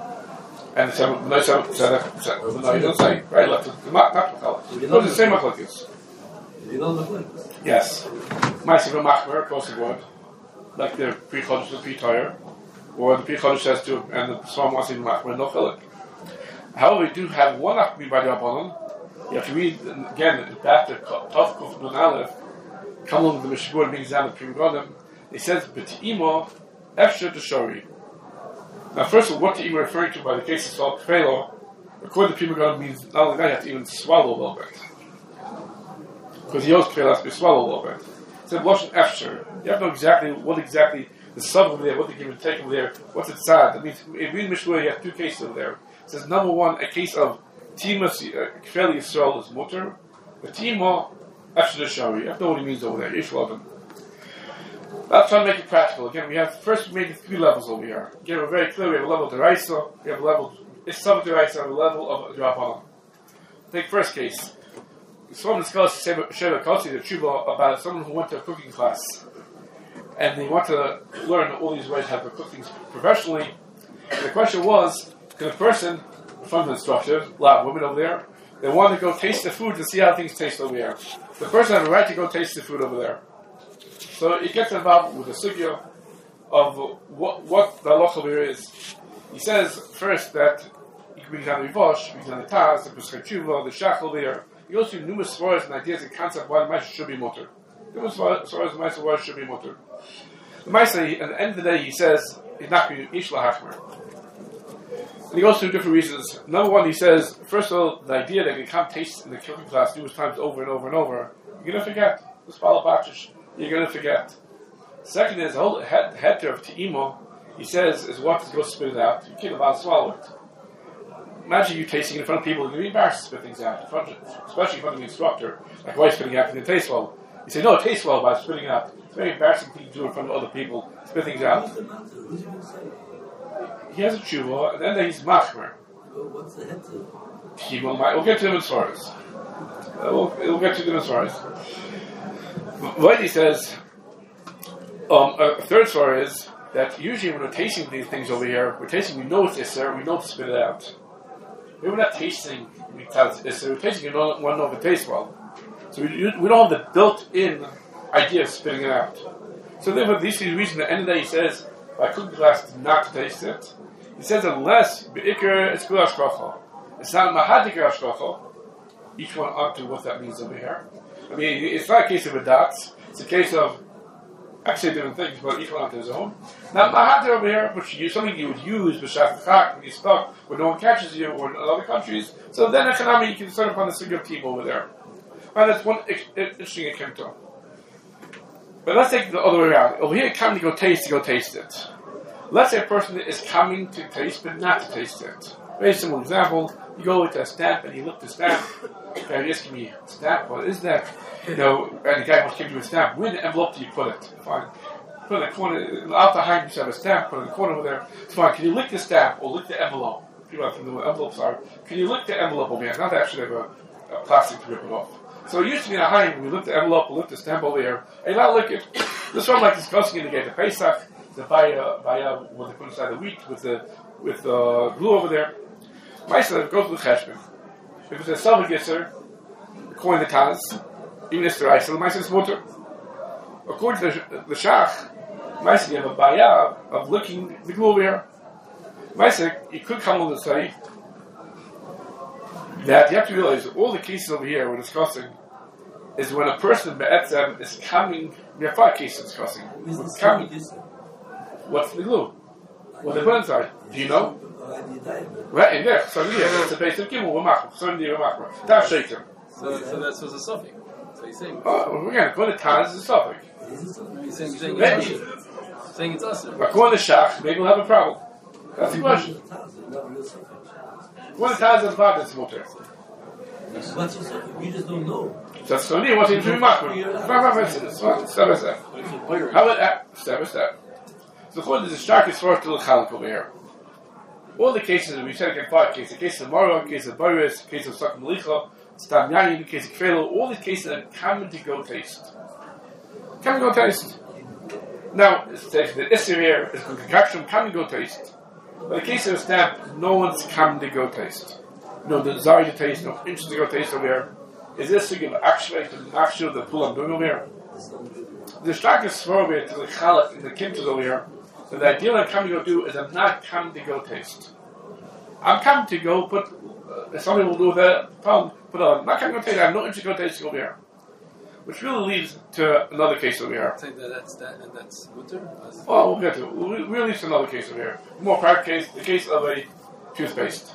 And some, no, some, some, some, no, you don't say, right, left, the not Machlekes. It's the same Machlekes. You know the place. Yes. Ma'aseh v'machmer across the board, like the pre-chodesh to the pre-tire, or the pre-chodesh says to, and the psalm ma'aseh v'machmer no chilik. However, we do have one achmi by the Rabbanon. You have to read again back to Tov Kuf Nun Aleph. Come along the Mishmur being examined the Pri Megadim. It says b'ti'imo efsher d'shori. Now, first of all, what ti'imo referring to by the case of Sal Kfelo, according to Pri Megadim, means not only that you have to even swallow a little bit. Because he also has to be swallowed a little bit. It said Lashon Efsher. You have to know exactly what exactly the sub over there, what they give and take over there, what's it sad. That means in reading Mishnah you have two cases over there. It says number one, a case of Tima Kfeli Yisrael is mutter, but Tima Efsher Shari. You have to know what he means over there. Yesh Lavan. Let's try to make it practical. Again, we have first we made it three levels over here. Again, we're very clear. We have a level of Deraisa, we have a level it's sub Deraisa, we have a level of Rabbanan. Take first case. Someone discussed Sheva Kotzi, the Tshuva, about someone who went to a cooking class and they want to learn all these ways how to cook things professionally. And the question was, can a person, from the instructor, a lot of women over there, they want to go taste the food to see how things taste over here. The person has a right to go taste the food over there. So it gets involved with the sugya of what, what the halacha over here is. He says first that he brings down the Rivosh, brings down the Taz, the Pesach Tshuva, the Shachal there. He goes through numerous stories and ideas and concepts why the Maisa should be mutter. Numerous stories the Maisa why it should be mutter. The Maisa, at the end of the day, he says, he's not going to Ishla Hachmer. And he goes through different reasons. Number one, he says, first of all, the idea that you can't taste in the cooking class numerous times over and over and over, you're going to forget. Just follow Bachish. You're going to forget. Second is, the whole head, head of Te'imo, he says, is what to go spit it out. You can't about swallow it. Imagine you tasting in front of people, you're going to be embarrassed to spit things out, in front of, especially in front of the instructor. Like, why spitting out? It didn't taste well. You say, no, it tastes well by spitting out. It's a very embarrassing thing to do in front of other people, spit things out. What's the matter? Who's he going to say? He has a tshuva, and then he's machmer. Well, what's the Heter? He will, we'll get to them as far as. Uh, we'll, we'll get to them as far as. What he says, um, a third story is that usually when we're tasting these things over here, we're tasting, we know it's Isser, we know to spit it out. We're not tasting, we tell it's Isser, we're tasting, we don't want to know if it tastes well. So we, we don't have the built-in idea of spitting it out. So therefore, this is the reason at the end of the day he says, by cooking glass, not to taste it. He says, unless, be'ikr, it's good hashkacha. It's not mahadikr hashkacha. Each one onto what that means over here. I mean, it's not a case of a dots. It's a case of actually different things, but each one onto his own. Now, mahadir over here, which is something you would use b'shach when you're stuck, when no one catches you, or in other countries. So then, economy, you can start upon the single team over there. And that's one interesting akimto. But let's take the other way around. Over here, coming to go taste, to go taste it. Let's say a person is coming to taste, but not to taste it. Very simple example. You go to a stamp and you look at the stamp. Okay, just give me a stamp. What is that? You know, and the guy wants to give you a stamp. Where in the envelope do you put it? Fine. Put it in the corner. Out behind you have a stamp. Put it in the corner over there. It's fine. Can you lick the stamp or lick the envelope? People have to know what envelopes are. Can you lick the envelope over here? Not actually have a, a plastic to rip it off. So it used to be in a high when we lift the envelope, we lift the stamp over here, and you not lick it. This one like discussing in the gate of Pesach, the baya baya when they put inside the wheat with the with the glue over there. Myself goes to the cheshbon. If it's a silver gisser, according to Taz, even if it's Israel, myself is mutter. According to the, the Shach, myself you have a baya of licking the glue over here. Myself, you could come on to say that you have to realize that all the cases over here we're discussing is when a person be'etzem is coming. We have five cases discussing. What's coming? What's the glue? What they put inside? Do you know? Right in there. So yeah, it's a base of gimel. We're machmer. So in there, we're machmer. That's shaken. So, so that's what's a suffix. So you're saying. Oh, again, according to Taz, it's a suffix. You're saying, you're saying Maybe. it's saying it's us. According to Shach, maybe we'll have a problem. That's the question. According to Taz, it's a it's mutter. What's your suffix? You just don't know. So that's only what's in the machmer. Five, five, five, step by step. How about that? Step by step. So according to the Shach, it's for to the Chalik over here. All the cases, we said again five cases, the case of Mara, the case of Boris, the case of Sak Malicha, Stam Yani, the case of Kvelo, all these cases are coming to go taste. Coming to go taste. Now, it's the Isser here is the concoction, coming to go taste. But the case of Stam, no one's coming to go taste. No desire to taste, no interest to go taste over here. Is this to give actuate to the actual the pull I'm doing over here? The Shach is for over here to the Chalak and the Kimtas over here. So the idea that I'm coming to go do is I'm not coming to go taste. I'm coming to go put, uh, somebody will do that, problem, put on, I'm not coming to go taste, I have no interest to go taste over here. Which really leads to another case over here. Say that that's that and that's mutter. Oh, we'll get to it. We'll really lead to another case over here. More private case, the case of a toothpaste.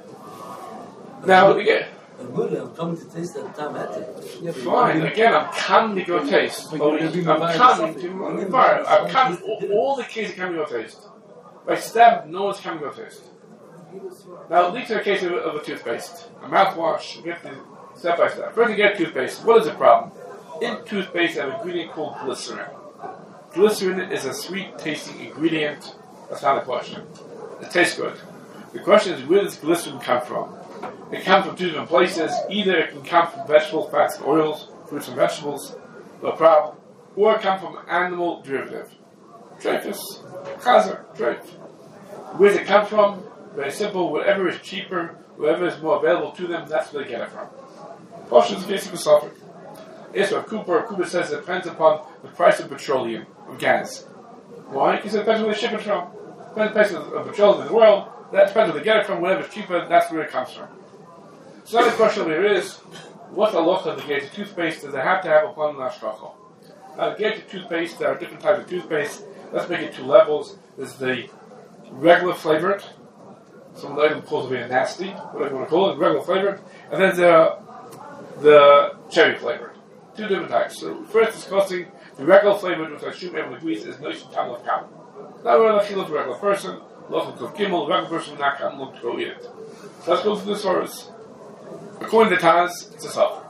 Now, again. I'm coming to taste that time at it. Fine, again, I'm coming to go taste. Oh, I'm coming to, fine, I'm coming, all, all the cases are coming to go taste. By step, no one's coming to go taste. Now, it leads to a case of, of a toothpaste. A mouthwash, we get to step by step. First, you get toothpaste. What is the problem? In toothpaste, I have an ingredient called glycerin. Glycerin is a sweet tasting ingredient. That's not the question. It tastes good. The question is, where does glycerin come from? It comes from two different places. Either it can come from vegetable fats and oils, fruits and vegetables, no problem. Or it comes from animal derivative. Treifus, chazer, treif. Where does it come from? Very simple. Whatever is cheaper, whatever is more available to them, that's where they get it from. Posh is the case of a suffix. It's what Cooper. Cooper says it depends upon the price of petroleum, of gas. Why? Because it depends where they ship it from. It depends on the price of, of petroleum in the world. That depends where they get it from. Whatever is cheaper, that's where it comes from. So now the question over here is, what halacha of the gate of toothpaste does it have to have upon the hashgacha? Now the gate of toothpaste, there are different types of toothpaste. Let's make it two levels. There's the regular flavored. Some of them calls it being nasty, whatever you want to call it, regular flavored. And then the, the cherry flavored. Two different types. So first discussing the regular flavored, which I assume everyone agrees is nice and tam of kam. Now we're looking at the regular person, looking at Gimel, the regular person will not come look to go eat it. So let's go through the source. According to Taz, it's a Savuk.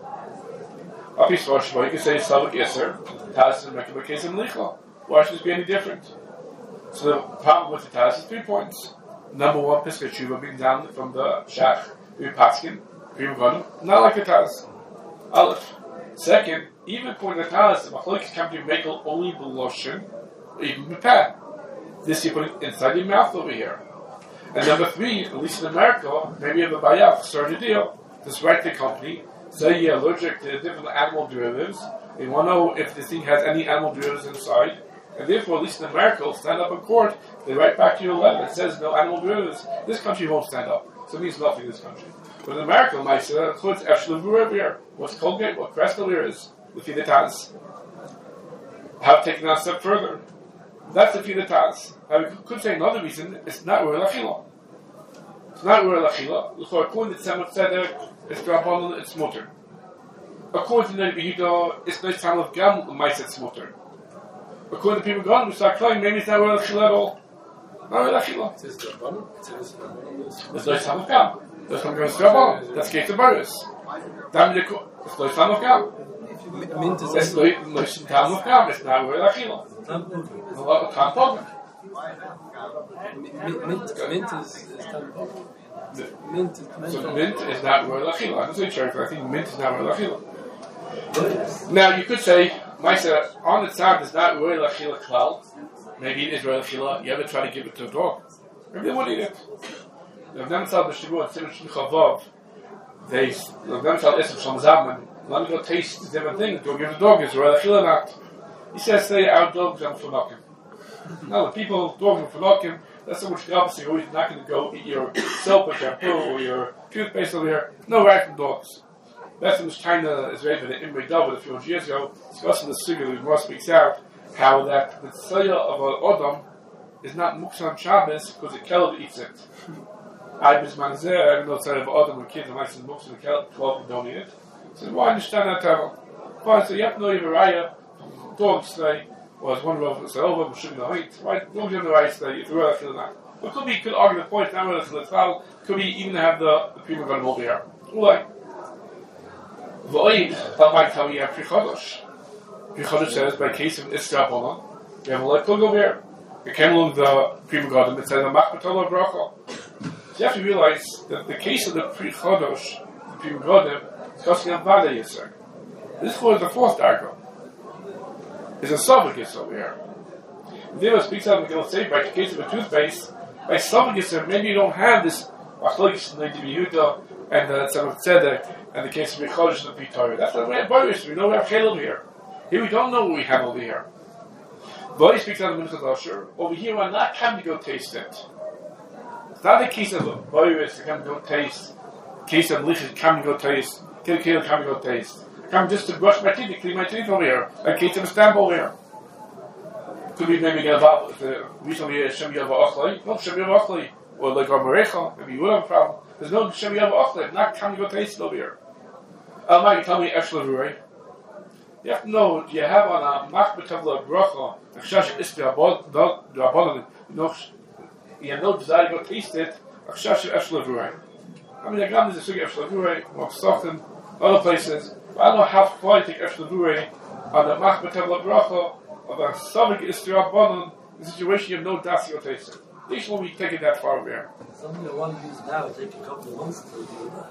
Up his first, you can say Savuk Yisr. Taz is making a case of Melicha. Why should this be any different? So the problem with the Taz is three points. Number one, Piska Tshuva being down from the Shach, Rebbe Paskin, Rebbe Ganim, not like the Taz. Aleph. Second, even according to Taz, the Machlokes can be makel only the lotion, or even the pad. This you put it inside your mouth over here. And number three, at least in America, maybe you have a bayaf, start a deal. Just write the company, say you're allergic to different animal derivatives, they want to know if this thing has any animal derivatives inside, and therefore, at least in America, will stand up in court, they write back to you a letter that says no animal derivatives. This country won't stand up. So it means nothing in this country. But in America, my son includes Epsilon here. What's Colgate, what Crestol here is, with the Taz. Have taken that a step further. That's the Fida Taz. Now we could say another reason, it's not Ur Lachila. It's not Ur Lachila. So according to Tzemach Tzedek, it's Drabbon, it's Mutter. According to Neri Behido, it's no time of Gam, Mice, it's Mutter. According to people gone, we start claiming maybe it's not Ur Lachila at all. Not Ur Lachila. It's Drabbon. It's no time of Gam. There's something going to Drabbon. That's Kate of Boris. It's no time of Gam. Mint is It's no time of Gam. It's not Ur Lachila. Can't talk. Mint, mint is, is tam. Mint is So mint is not Royal Achila. I don't say cherry, I think mint is not Royal Achila. Now you could say, Maisa, on the tzad is not roy lachila klal. Maybe it is roy lachila. You ever try to give it to a dog? Maybe they wouldn't eat it. The Rav Tzad b'Shavua and Simon Shin Chavav, they, the Rav Tzad Esem Shalom Zalman, let me go taste the different thing. Go give the dog is roy lachila not. He says, say our dogs are fanakim. No, the people, dogs are fanakim. That's so much garbage. You're always not going to go eat your soap or shampoo or your toothpaste over here. No right from dogs. That's in China is raised in the Imre David a few hundred years ago, discussing the sugya that more speaks out, how that the tzayah of an odom is not muksan Shabbos because the kelb eats it. I was manzer, I don't know tzayah of odom or kids, and I said muksan the kelb, kelb don't eat it. So why understand that level? Fine, so you have to know your raya, dogs say, was one row of the over, but shouldn't know it. Why don't you have the raya say, if you're really feeling that? But could be, could argue the point, not really feeling could be even have the, the prima gun over here. Why? V'oid, that might tell you you have Pri Chodosh. Pri Chodosh says, by case of Isra Bonon, you have a light plug over here. You came along the Prima Godim, it says, a Machbatola Bracha. So you have to realize that the case of the Pri Chodosh, the Prima Godim, is costing a Vada Yisr. This was the fourth Dargo. It's a Sovak Yisr over here. The Deva speaks out, we're going to say, by the case of a toothpaste, by Sovak Yisr, maybe you don't have this Machlokes Neidim Yehuda and the Tzemach Tzedek, and the case of Chodesh and the Torah. That's the way of Boris. We know we have Chel over here. Here we don't know what we have over here. Boris speaks out of Minchas Asher. Over here we're not coming to go taste it. It's not the case of Boris to come to go taste. The case of Lichit coming to go taste. Kill Kill coming to go taste. Come just to brush my teeth, to clean my teeth over here. Like case of a stamp over here. Could be maybe get about the recently Shem Yava Ochlai. No Shem Yava Ochlai. Or like Rabarecha. Maybe you would have a problem. There's no Shem Yava Ochlai. Not coming to go taste it over here. Oh, Mike, tell me Eshlavure. You have to know, you have on a Machbetavla Bracha, a Chash Isra Rabbanon, you have no desire to go taste it, a Chash Eshlavure. I mean, again, there's a Sugi Eshlavure, or Stockton, other places, but I don't know how far you take Eshlavure on the Machbetavla Bracha of a Savik Isra Rabbanon, in a situation you have no das to go taste it. They should be taking that far over here. Something I want to use now, take a couple of months to do that.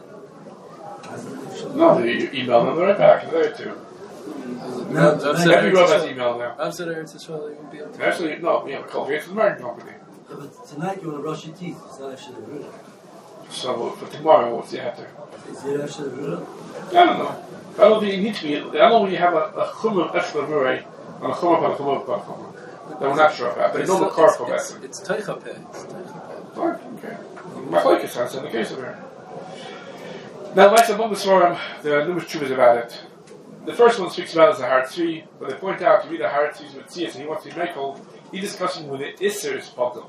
No, you email them right back. There too. No, Every row has email now. I've said Eretz Yisrael, you won't be able to. Actually, no, we have a cultivation American company. Yeah, but tonight you want to brush your teeth. It's not actually real. So for tomorrow, what's the after? Is it actually real? I don't know. I don't think you need to be. I don't know when you have a, a chumah extra vure and a chumah and a chumah and a chumah. That we're not sure about. There's no car for that. It's teicha peh. It's teicha peh. Fine, okay. My focus has in the case of here. Now, like the Bumba Svarim, there are numerous truths about it. The first one speaks about as a hard tree, but they point out to read the hard trees with Tzias, and he wants to be Michael, he's discussing with the Isser Spogdom.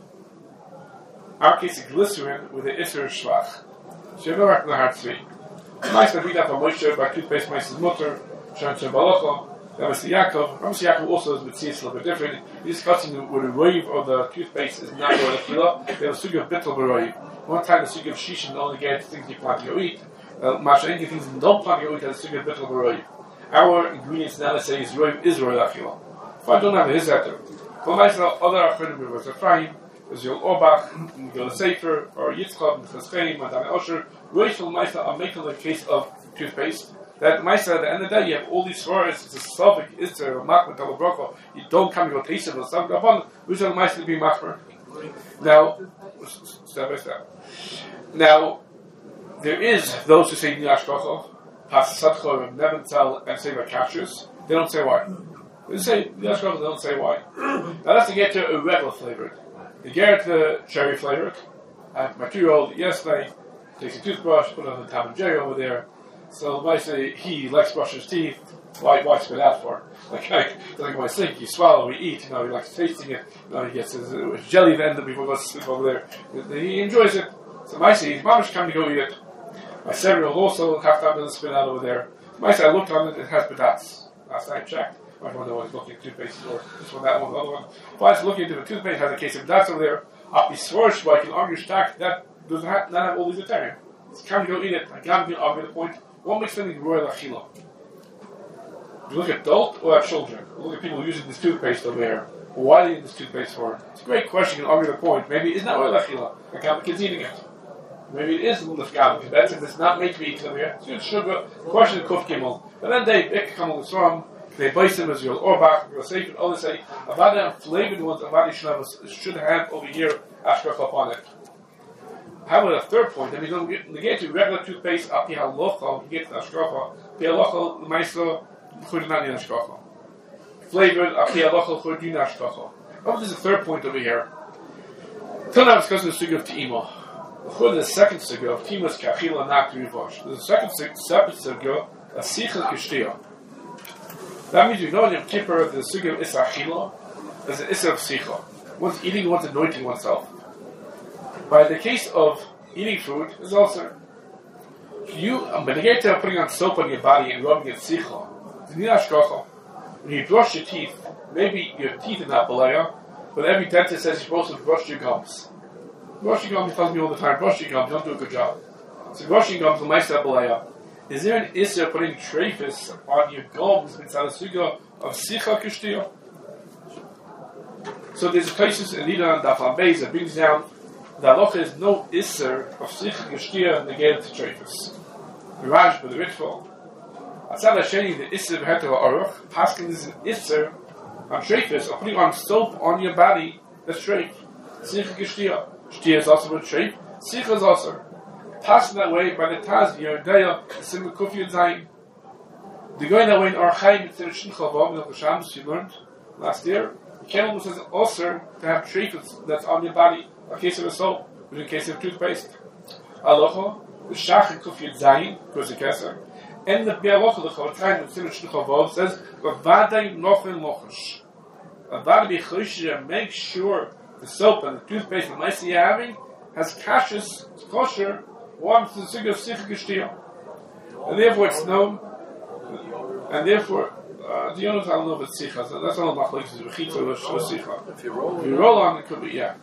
Our case is glycerin with the Isser Shvach. So you have no record of the hard tree. Nice to read that from Moshe, by toothpaste Meister's Mutter, Shem Shem Balacha, Ramsey Yaakov. Ramsey Yaakov also is with Tzias a little bit different. He's discussing with the rave of the toothpaste is not what the Kila. They have a sugi of Bittel B'Rave. One time the sugi of Shishin only gets things you plan to go eat. Masha any things you don't plan to go eat as a sugi of Bittel B'Rave. Our ingredients now say is Rove is Roy Achila. If I don't have his letter, for myself, other Achronim was Ephraim, Yol Orbach, Yol Sefer, or Yitzchak, Cheschaim, Madan Osher, Roy Shal Maisa are making the case of toothpaste. That Maisa, at the end of the day, you have all these swears, it's a Slavic, it's a Machmer, Talabroko, you don't come and go taste it, or something upon, which are Maisa to be Machmer. Now, step by step. Now, there is those who say Nilash Kochov, Pas Sadchor, Nebental, and say by Kashrus. They don't say why. They say Nilash Kochov, they don't say why. Now that's to get to a regular flavored. You get the cherry flavored. I have my two-year-old yesterday, takes a toothbrush, put it on the Tom and Jerry over there. So I say he likes brushing his teeth. Why, why spit out for? Like, like, like my sink, you swallow, we eat. You know, he likes tasting it. You know, he gets his uh, jelly at the end before he goes to sleep over there. He enjoys it. So I say, his mama's coming to go eat it. My seven-year-old also half time doesn't spit out over there. So I say, I looked on it, it has badats. Last night I checked. I wonder was looking at toothpaste or this one, that one, the other one. If I was looking into the toothpaste, has a case of badats over there. I'll be sworch, but I can argue stack that does not have all these Italian. It's coming to go eat it. I can't argue the point. What makes something royal achila? You look at adult or at children. Look at people using this toothpaste over here. Why are they using this toothpaste for? It's a great question. You can argue the point. Maybe it's not royal achila. I can't the kids eating it. Maybe it is a little gam because it's not meant to be eaten over here. It's good sugar. Question of kuf gimel. But then they pick come on the swarm. They place them as your Orbach, your safe, and others say, Avada and flavored ones, Avada should have, should have over here, Ashkach upon it. How about a third point? I mean, when we get to regular toothpaste, Api Halocha, we get to Ashkacha, Api Halocha, the Maestro, Chudinani Ashkacha. Flavored, Api Halocha, Chudin Ashkacha. What is the third point over here? Till now, I was discussing the Sugya of Te'ima. The second Sugya of Te'ima is Kachila, not Rivosh. There's a second separate Sugya, a Sichel Kishtia. That means you know in Yom Kippur, the Sugya of Issa Achila, there's an Issa of Sichel. One's eating, one's anointing oneself. By the case of eating food, is also you. When you get to putting on soap on your body and rubbing it sichel, when you brush your teeth, maybe your teeth are not balaya, but every dentist says you're supposed to brush your gums. Brush your gums, he tells me all the time, brush your gums, you don't do a good job. So brushing gums, the mice balaya. Is there an issue putting trefus on your gums inside a suga of sichel kishtiya? So there's places in Nida and Dafan Beis that brings down. The halacha is no isser of sichel kishtiya negated to trefus. Miraj by the Ritful. Atzad Hasheni, the isser v'heter ha'aruch, Paskin is an isser on trefus, or putting on soap on your body, that's treif. Sichel kishtiya. Shtiya is also with treif. Sichel is also. Paskin that way by the Taz, Yeridaya, Simba Kufi and Zayin. The going that way in Archaim, it's in Shinchavav, in the Shams, you learned last year. The Kelm says also to have trefus that's on your body. A case of a soap, but in case of toothpaste. Aloha, the Shach and Kufiyat Zayin, because the Kesser. And the Bialocha, the Chavatayim, the Simon Shnichavov says, Vavadai Nochen Lochash. Vavadai Bichoshia, make sure the soap and the toothpaste and the mice you're having has kashus, kosher, warm to the Sugya of Sichel Kishtiya. And therefore it's known, and therefore, uh, the owners, I don't know if it's Sicha, so that's not Machlokes, it's Rechitza or Sicha. If you roll, if you roll on, it could be, yeah.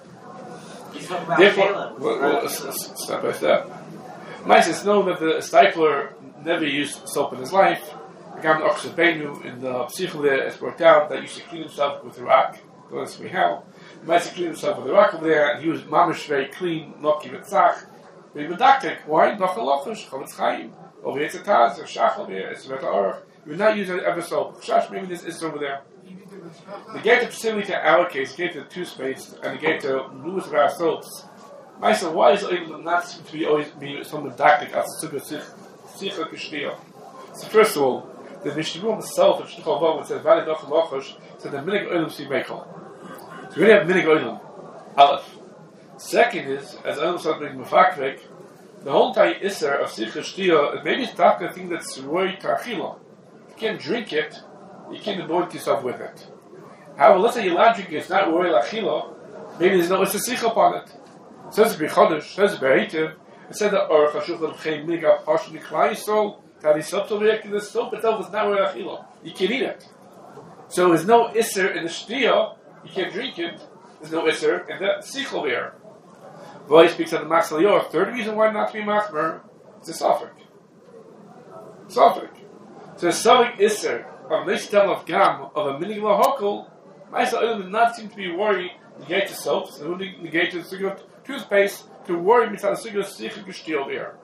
Therefore, well, well, step by step. Mice, it's known that the Stifler never used soap in his life. Again, the Oxford Benu in the Psichel there, it's worked out that he used to clean himself with the rock. That's we how. Mice cleaned himself with the rock over there, and he was mamish very clean, not give it tzach. But he medactic. Why? Noch halachish, chavetz chayim. Over here it's a taz, a shach over here, it's a veta orach. We're not using it ever soap. Chash, maybe this is over there. The gate specifically to our case, the gate to toothpaste, and the gate to lose of our soaps. Myself, why is it not to be always be some didactic as a sugar sichel kishtiya? So first of all, the Mishnah itself, the Shnichal Vav, says Vali Doch Lochash, said the minig oilam si meichel. So we really have minig oilam. Aleph. Second is, as I was saying, mefakvek, the whole entire isser of sichel kishtiya, maybe it's not the thing that's roi tarchila. You can't drink it, you can't anoint yourself with it. However, let's say you're allowed to drink it, it's not royal achila, maybe there's no Issa upon it. It says B'chodesh, says B'reitiv, it said that Aruch HaShulchan Chei Miga Pashon Niklai Yisrael, that he subtle react in the soap itself is not royal achila. You can't eat it. So there's no Isser in the Shtiya, you can't drink it, there's no Isser in the Sichel there. Well, he speaks on the Max Lior. Third reason why not to be Machmer is a Suffolk. Suffolk. So a Suffolk Isser of Nishtel of Gam of a Minig Lahokal, Maisa Olam did not seem to be worried negate the soaps, and only negate the cigarette toothpaste to worry me the cigarette sichel kishtiya there.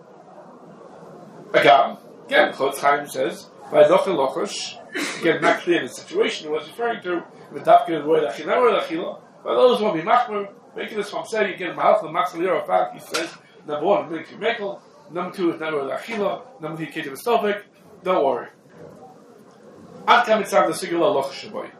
Again, again, Chotz Chaim says, by Lochel Lochosh, again, not clear in the situation he was referring to, with Dafke and Roy Lachila, Roy Lachila, but those who will be Machmer, making this from say, you get Mahalch, the Max Lira, fact, he says, number one, Milik Mekel, number two is not Roy Lachila, number three, Ketiv Stovik, don't worry. Ad Kam Mitzad the cigarette Lochosh Shaboy.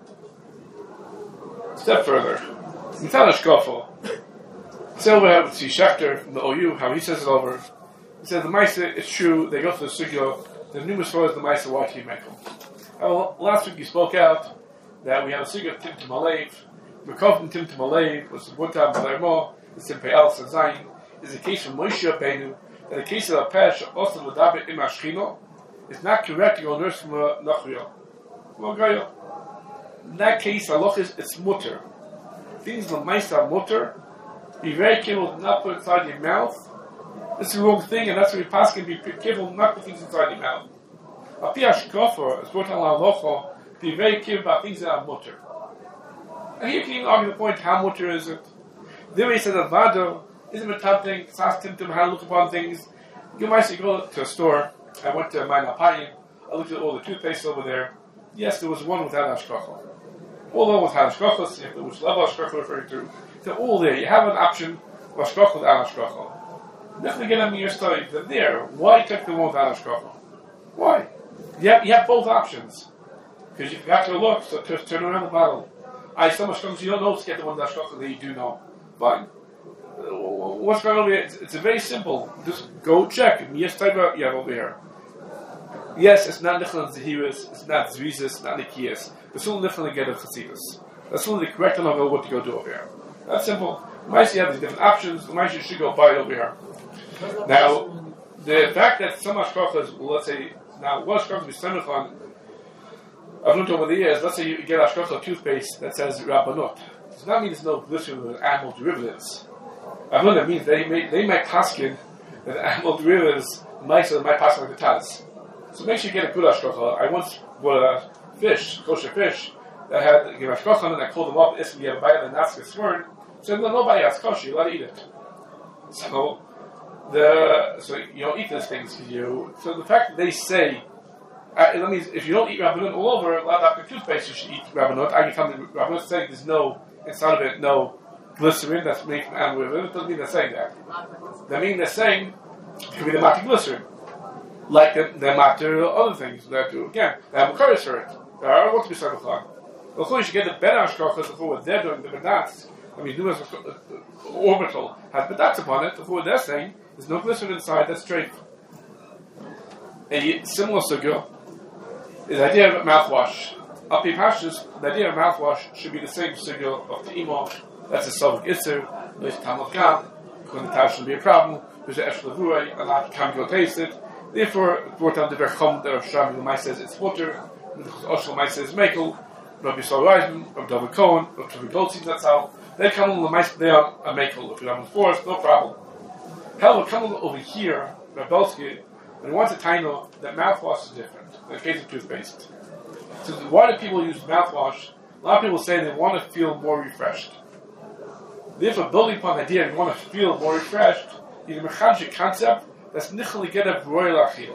Step further. Mitzad Ashkofo. So we have see Schechter from the O U, how he says it over. He says the Maisa, it's true, they go to the Sugyo, the numerous stories of the Maisa, why do you make them? Well, last week you spoke out that we have a Sugyo of Tim to Malev, Mekov and Tim to Malev, was the Buntam Balaymo, the Simpei El Sazayin, is a case from Moshe Rabbeinu, that the case of the Pesh, also the Dabe Im Ashchino, is not correct to go nurse from a Nachriyo. Well, Gayo. In that case, Allah is it's mutter. Things the Maisa are mutter. Be very careful to not put it inside your mouth. It's the wrong thing, and that's why we pass can be careful not to put things inside your mouth. A piash kofar, as brought on Allah, be very careful about things that are mutter. And here can you argue the point, how mutter is it? Then he said that Vado isn't a top thing, asked him to how to look upon things. You might say, go to a store. I went to my Napayim, I looked at all the toothpaste over there. yes, there was one without hashgacha. All of them without hashgacha, so you have to which level hashgacha referring to. They're all there. You have an option of hashgacha without hashgacha. Nothing again in your study. They're there. Why take the one without hashgacha? Why? You have, you have both options. Because you got to look, so to turn around the bottle. I so much comes you don't know to get the one without hashgacha that you do know. Fine. What's going on over here? It's, it's very simple. Just go check. Yes, type out you have over here. Yes, it's not Nichel and Zahiris, it's not Zvizis, it's not Nikias. It's still Nichel and Get of Chasidus. That's only the correct number of what to go do over here. That's simple. The Maisi have these different options. The Maisi should go buy it over here. Now, the fact that some hashgachas, well, let's say, now what hashgachas we send on, I've learned over the years, let's say you get a hashgacha of toothpaste that says Rabbanut. Does not mean there's no glycerin with animal derivatives. I've learned that means they may, they might paskin that animal derivatives might might pass like the Taz. So make sure you get a good hashgacha. I once bought a fish, kosher fish, that had you know, hashgacha on it, and I called them up, it's you have a bite and that's gets sworn. So no, nobody has kosher, you're allowed to eat it. So the so you don't eat those things. You so the fact that they say uh, that means if you don't eat Rabbanut all over, a lot of the toothpaste you should eat Rabbanut. I can tell me Rabbanut saying there's no inside of it no glycerin that's made from animal derivatives. It doesn't mean they're saying that. That means they're saying it could be the mati glycerin. Like the, the matter other things that do again, they have a courage for it. There are what to be said with that. Of course, you get the better hashgachas for what they're doing, the bedats. I mean, numerous uh, orbital has bedats upon it. For what they're saying, there's no glycerin inside. That's straight. A similar sugya is the idea of mouthwash. Api pashas, the idea of mouthwash should be the same sugya of the imam. That's a Sovik Isser. There's Tamil Gam. When the tash shouldn't be a problem. There's an Eshel Avuay. A lot can't go taste it. Therefore, brought down the Verchom, the Rosh Hashanah, the Mai says it's water, the Oshel Mai says Mekel, Rabbi Yisrael Reisman, Rabbi David Cohen, Rabbi Goldstein, that's how. They come on the Mai, they are a Mekel. If you have a forest, no problem. However, come over here, Rabbi Belsky, and wants to tell you that mouthwash is different in the case of toothpaste. So, why do people use mouthwash? A lot of people say they want to feel more refreshed. Therefore, building upon the idea you want to feel more refreshed, you have a concept. That's nichel get a royal achil.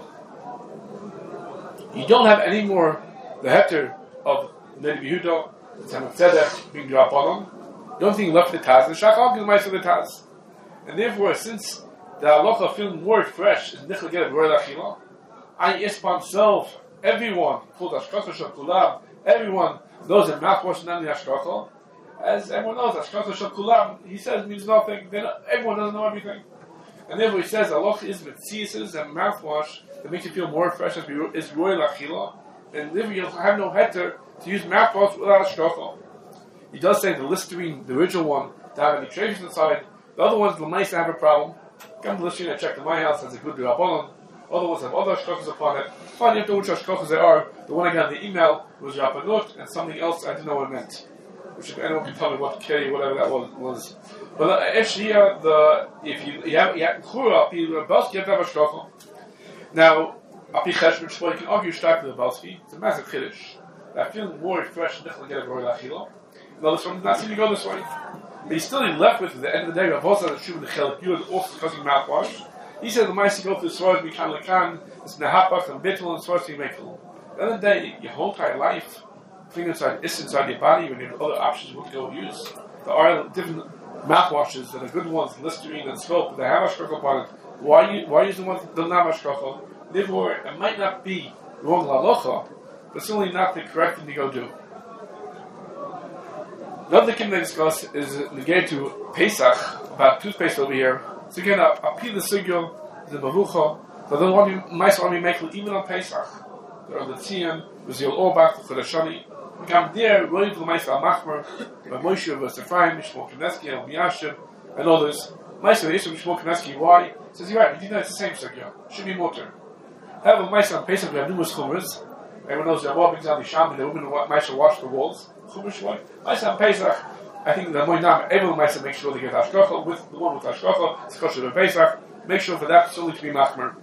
You don't have any more the heter of Nedi Yehuda, Tzemach Tzedek, being Rabbanon. The only thing left the Taz, the Shachal gives mice of the Taz. And therefore, since the halacha feeling more fresh is nichel get a royal achil, I ispan himself, everyone, called Hashgacha Shel Kulam, everyone knows that mouthwash is not the Hashgacha. As everyone knows, Hashgacha Shel Kulam, he says means nothing. Everyone doesn't know everything. And therefore he says, Allah is mitzias and mouthwash that makes you feel more fresh as is royal achila. And therefore you have no heter to use mouthwash without hashgacha. He does say the Listerine, the original one, to have any traces inside. The other ones, the mice have a problem. Come to Listerine and check in my house, has a good rabbanon. Other ones have other hashgachas upon it. Find out which hashgachas they are. The one I got in the email was rabbanut, and something else I didn't know what it meant. Which anyone can tell me what K, whatever that was. was. But uh, actually, uh, the if you you have you have Chura, you have Belsky, you have a shkocha. Now, Api Cheshbon Shmuel, you can argue stark with the Belsky. It's a massive chiddush. I feel more fresh and definitely get a royal achila. No, this one not seem to go this way. But he's still left with at the end of the day. Rav Hosa that should be the chelik. You are also causing mouthwash. He said the mice go through the sword, we can lekan. It's nehapach and bittul and sword to make it. At the end of the day, your whole entire life. Thing inside, is inside your body when you have other options what to go use. There are different mouthwashes that are good ones, Listerine and soap, they have hashgacha upon it. Why you why use the ones that don't have hashgacha? Therefore, it might not be wrong halacha, but certainly not the correct thing to go do. Another thing they discuss is negated to Pesach about toothpaste over here. So again, a peel the sugyo, the barucha, but then what you might want to make even on Pesach. There are the Tzion, Rizil Orbach, the Chedashani. We come there, running to the Ma'aser Machmer, by Moshe versus Ephraim, Shmuel Kneski, El Miyashim, and others. Ma'aser Yishim, Shmuel Kneski, why? He says, you're right, we do know it's the same sugya. Should be motor. However, Ma'aser on Pesach, we have numerous chumras. Everyone knows that what brings out the Sham, the women Ma'aser wash the walls. Chumash why? Ma'aser on Pesach, I think the Moinam, everyone Ma'aser make sure they get Hashgacha, with the one with Hashgacha, it's kosher of Pesach, make sure for that solely to be Machmer.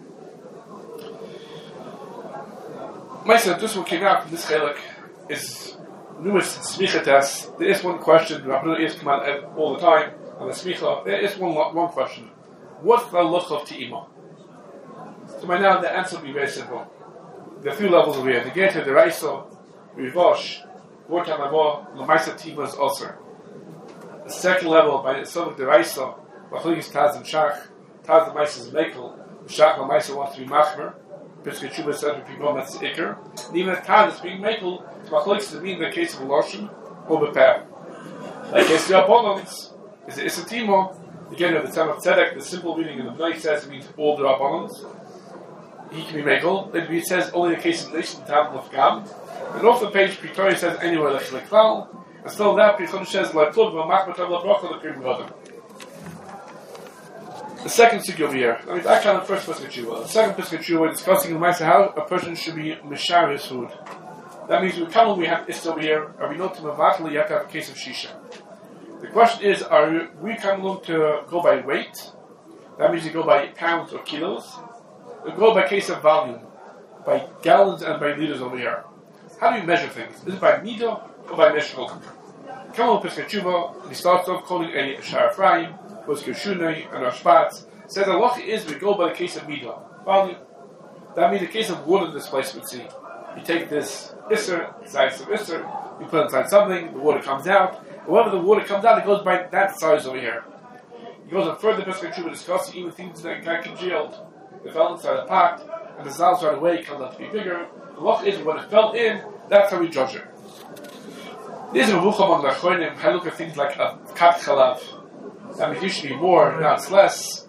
Ma'aser, this one came out from this chelik, is numerous smicha. There is one question. Rabbi is come out all the time on the smicha. There is one one question. What's the look of te'ima? So by now the answer will be very simple. There are a few levels over here. The get to the Raisa, Rivosh, Vortan Lamo, Lamaisa Tima is also. The second level, by Sovik Deraisa, Machligis Taz and Shach, Taz the Maisa is Mekel, Shach Lamaisa wants to be Machmer, Piska Chuba says to people that's Iker, and even if Taz is being Mekel, Machligis is mean in the case of Loshin, or Bepeh. Like case the Abonans, is the Isatimo, again, of the time of Tzedek, the simple meaning of the Bnei says it means all the Abonans. He can be Mekel, maybe it says only the case of Nation, Tam of Gam, and off the page, Pretori says anywhere like Leklal, and still that, Pretori says, like Plug, Machmat, Bracha, the Prim Godam. The second sugya over here. I mean, that kind of first Pesach Tshuva. The second Pesach Tshuva, we're discussing in Maisa how a person should be mishar his food. That means we come we have ist over here, or we know to Mavatli, you have to have a case of shisha. The question is, are we come along to go by weight? That means you go by pounds or kilos. We go by case of volume, by gallons and by liters over here. How do you measure things? Is it by midah or by meshkol? Come along Pesach Tshuva, he starts off calling a shar Ephraim, was Gershunai and Rashbat, says the law is we go by the case of midah. Volume. That means the case of water in this place would see. You take this isser, size of isser, you put it inside something, the water comes out. However the water comes out, it goes by that size over here. He goes on further, Pesach Tshuva discussing even things that got congealed. It fell inside a pot, and the zal right away comes out to be bigger. The law is when it fell in, that's how we judge it. There's a ruch among the Achronim, I look at things like a kat chalav. That means usually more, now it's less.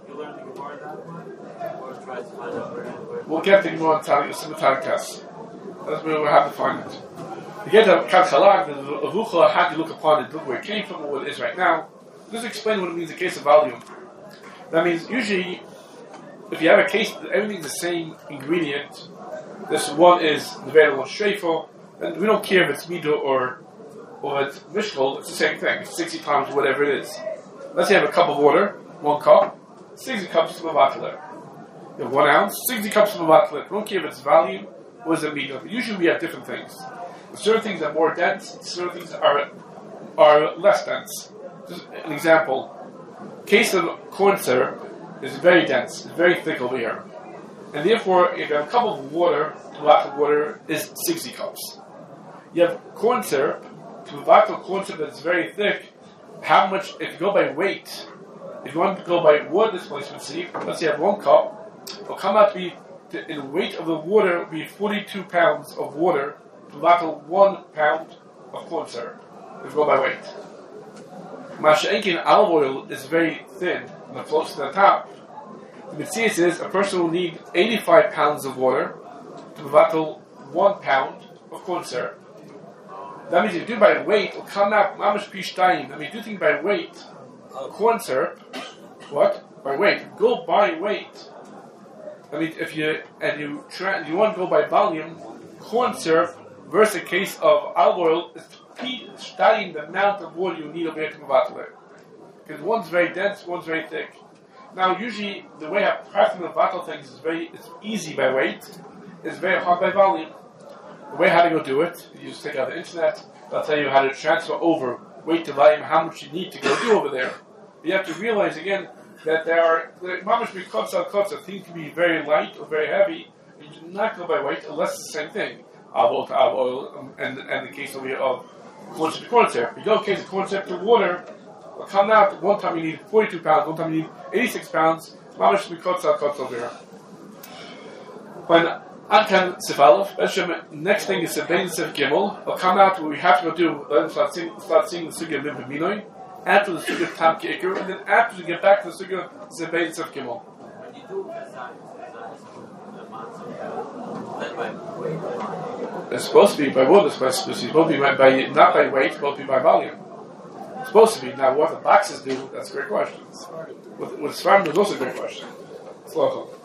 We'll get the Gemara on Tarikas. That's where we'll have to find it. To get the kat chalav, the avucha, how do you look upon it, look where it came from, or what it is right now. Just explain what it means in case of volume. That means usually, if you have a case, everything's the same ingredient. This one is available shreifo, and we don't care if it's midah or or it's mishkol, it's the same thing. It's sixty times whatever it is. Let's say you have a cup of water, one cup, sixty cups of mavatler. You have one ounce, sixty cups of mavatler. We don't care if it's volume or is it midah. Usually we have different things. Certain things are more dense, certain things are are less dense. Just an example. Case of corn syrup is very dense, it's very thick over here. And therefore, if you have a cup of water, a lot of water is sixty cups. You have corn syrup, to a corn syrup that's very thick, how much, if you go by weight, if you want to go by water displacement, see, let's say you have one cup, it'll come out to be, to, in the weight of the water, will be forty-two pounds of water, to about one pound of corn syrup, if you go by weight. Masha'enkin olive oil is very thin, and it floats to the top. The Mitzvah says a person will need eighty-five pounds of water to battle one pound of corn syrup. That means if you do by weight, it will come out mamash pishtayim. That means you do things by weight. Corn syrup, what? By weight. Go by weight. I mean, if you and you try, you want to go by volume, corn syrup versus a case of olive oil is pishtayim the amount of water you need over here to battle it. Because one's very dense, one's very thick. Now, usually, the way I practice the battle things is very it's easy by weight, it's very hard by volume. The way how to go do it, you just take out the internet, they'll tell you how to transfer over weight to volume, how much you need to go do over there. But you have to realize, again, that there are, mamash b'kotz al kotz, things can be very light or very heavy, you do not go by weight unless it's the same thing. Olive oil to olive oil, and, and the case over here of corn syrup to corn syrup. You go case of corn syrup to water, will come out, one time you need forty-two pounds, one time you need eighty-six pounds, mamash b'kotz al kotz over here. When Ankan Sifalov, next thing is Sebein Sif Gimel, will come out where we have to go do, let us start singing, start singing the Sugya of Lim B'minoi, after the Sugya of Tam Ki'ikr, and then after we get back to the Sugya of Sebein Sif Gimel. It's supposed to be by what? It's supposed to be by, by, not by weight, it's supposed to be by volume. It's supposed to be. Now, what the boxes do, that's a great question. What, what Svarim is also a great question. It's local.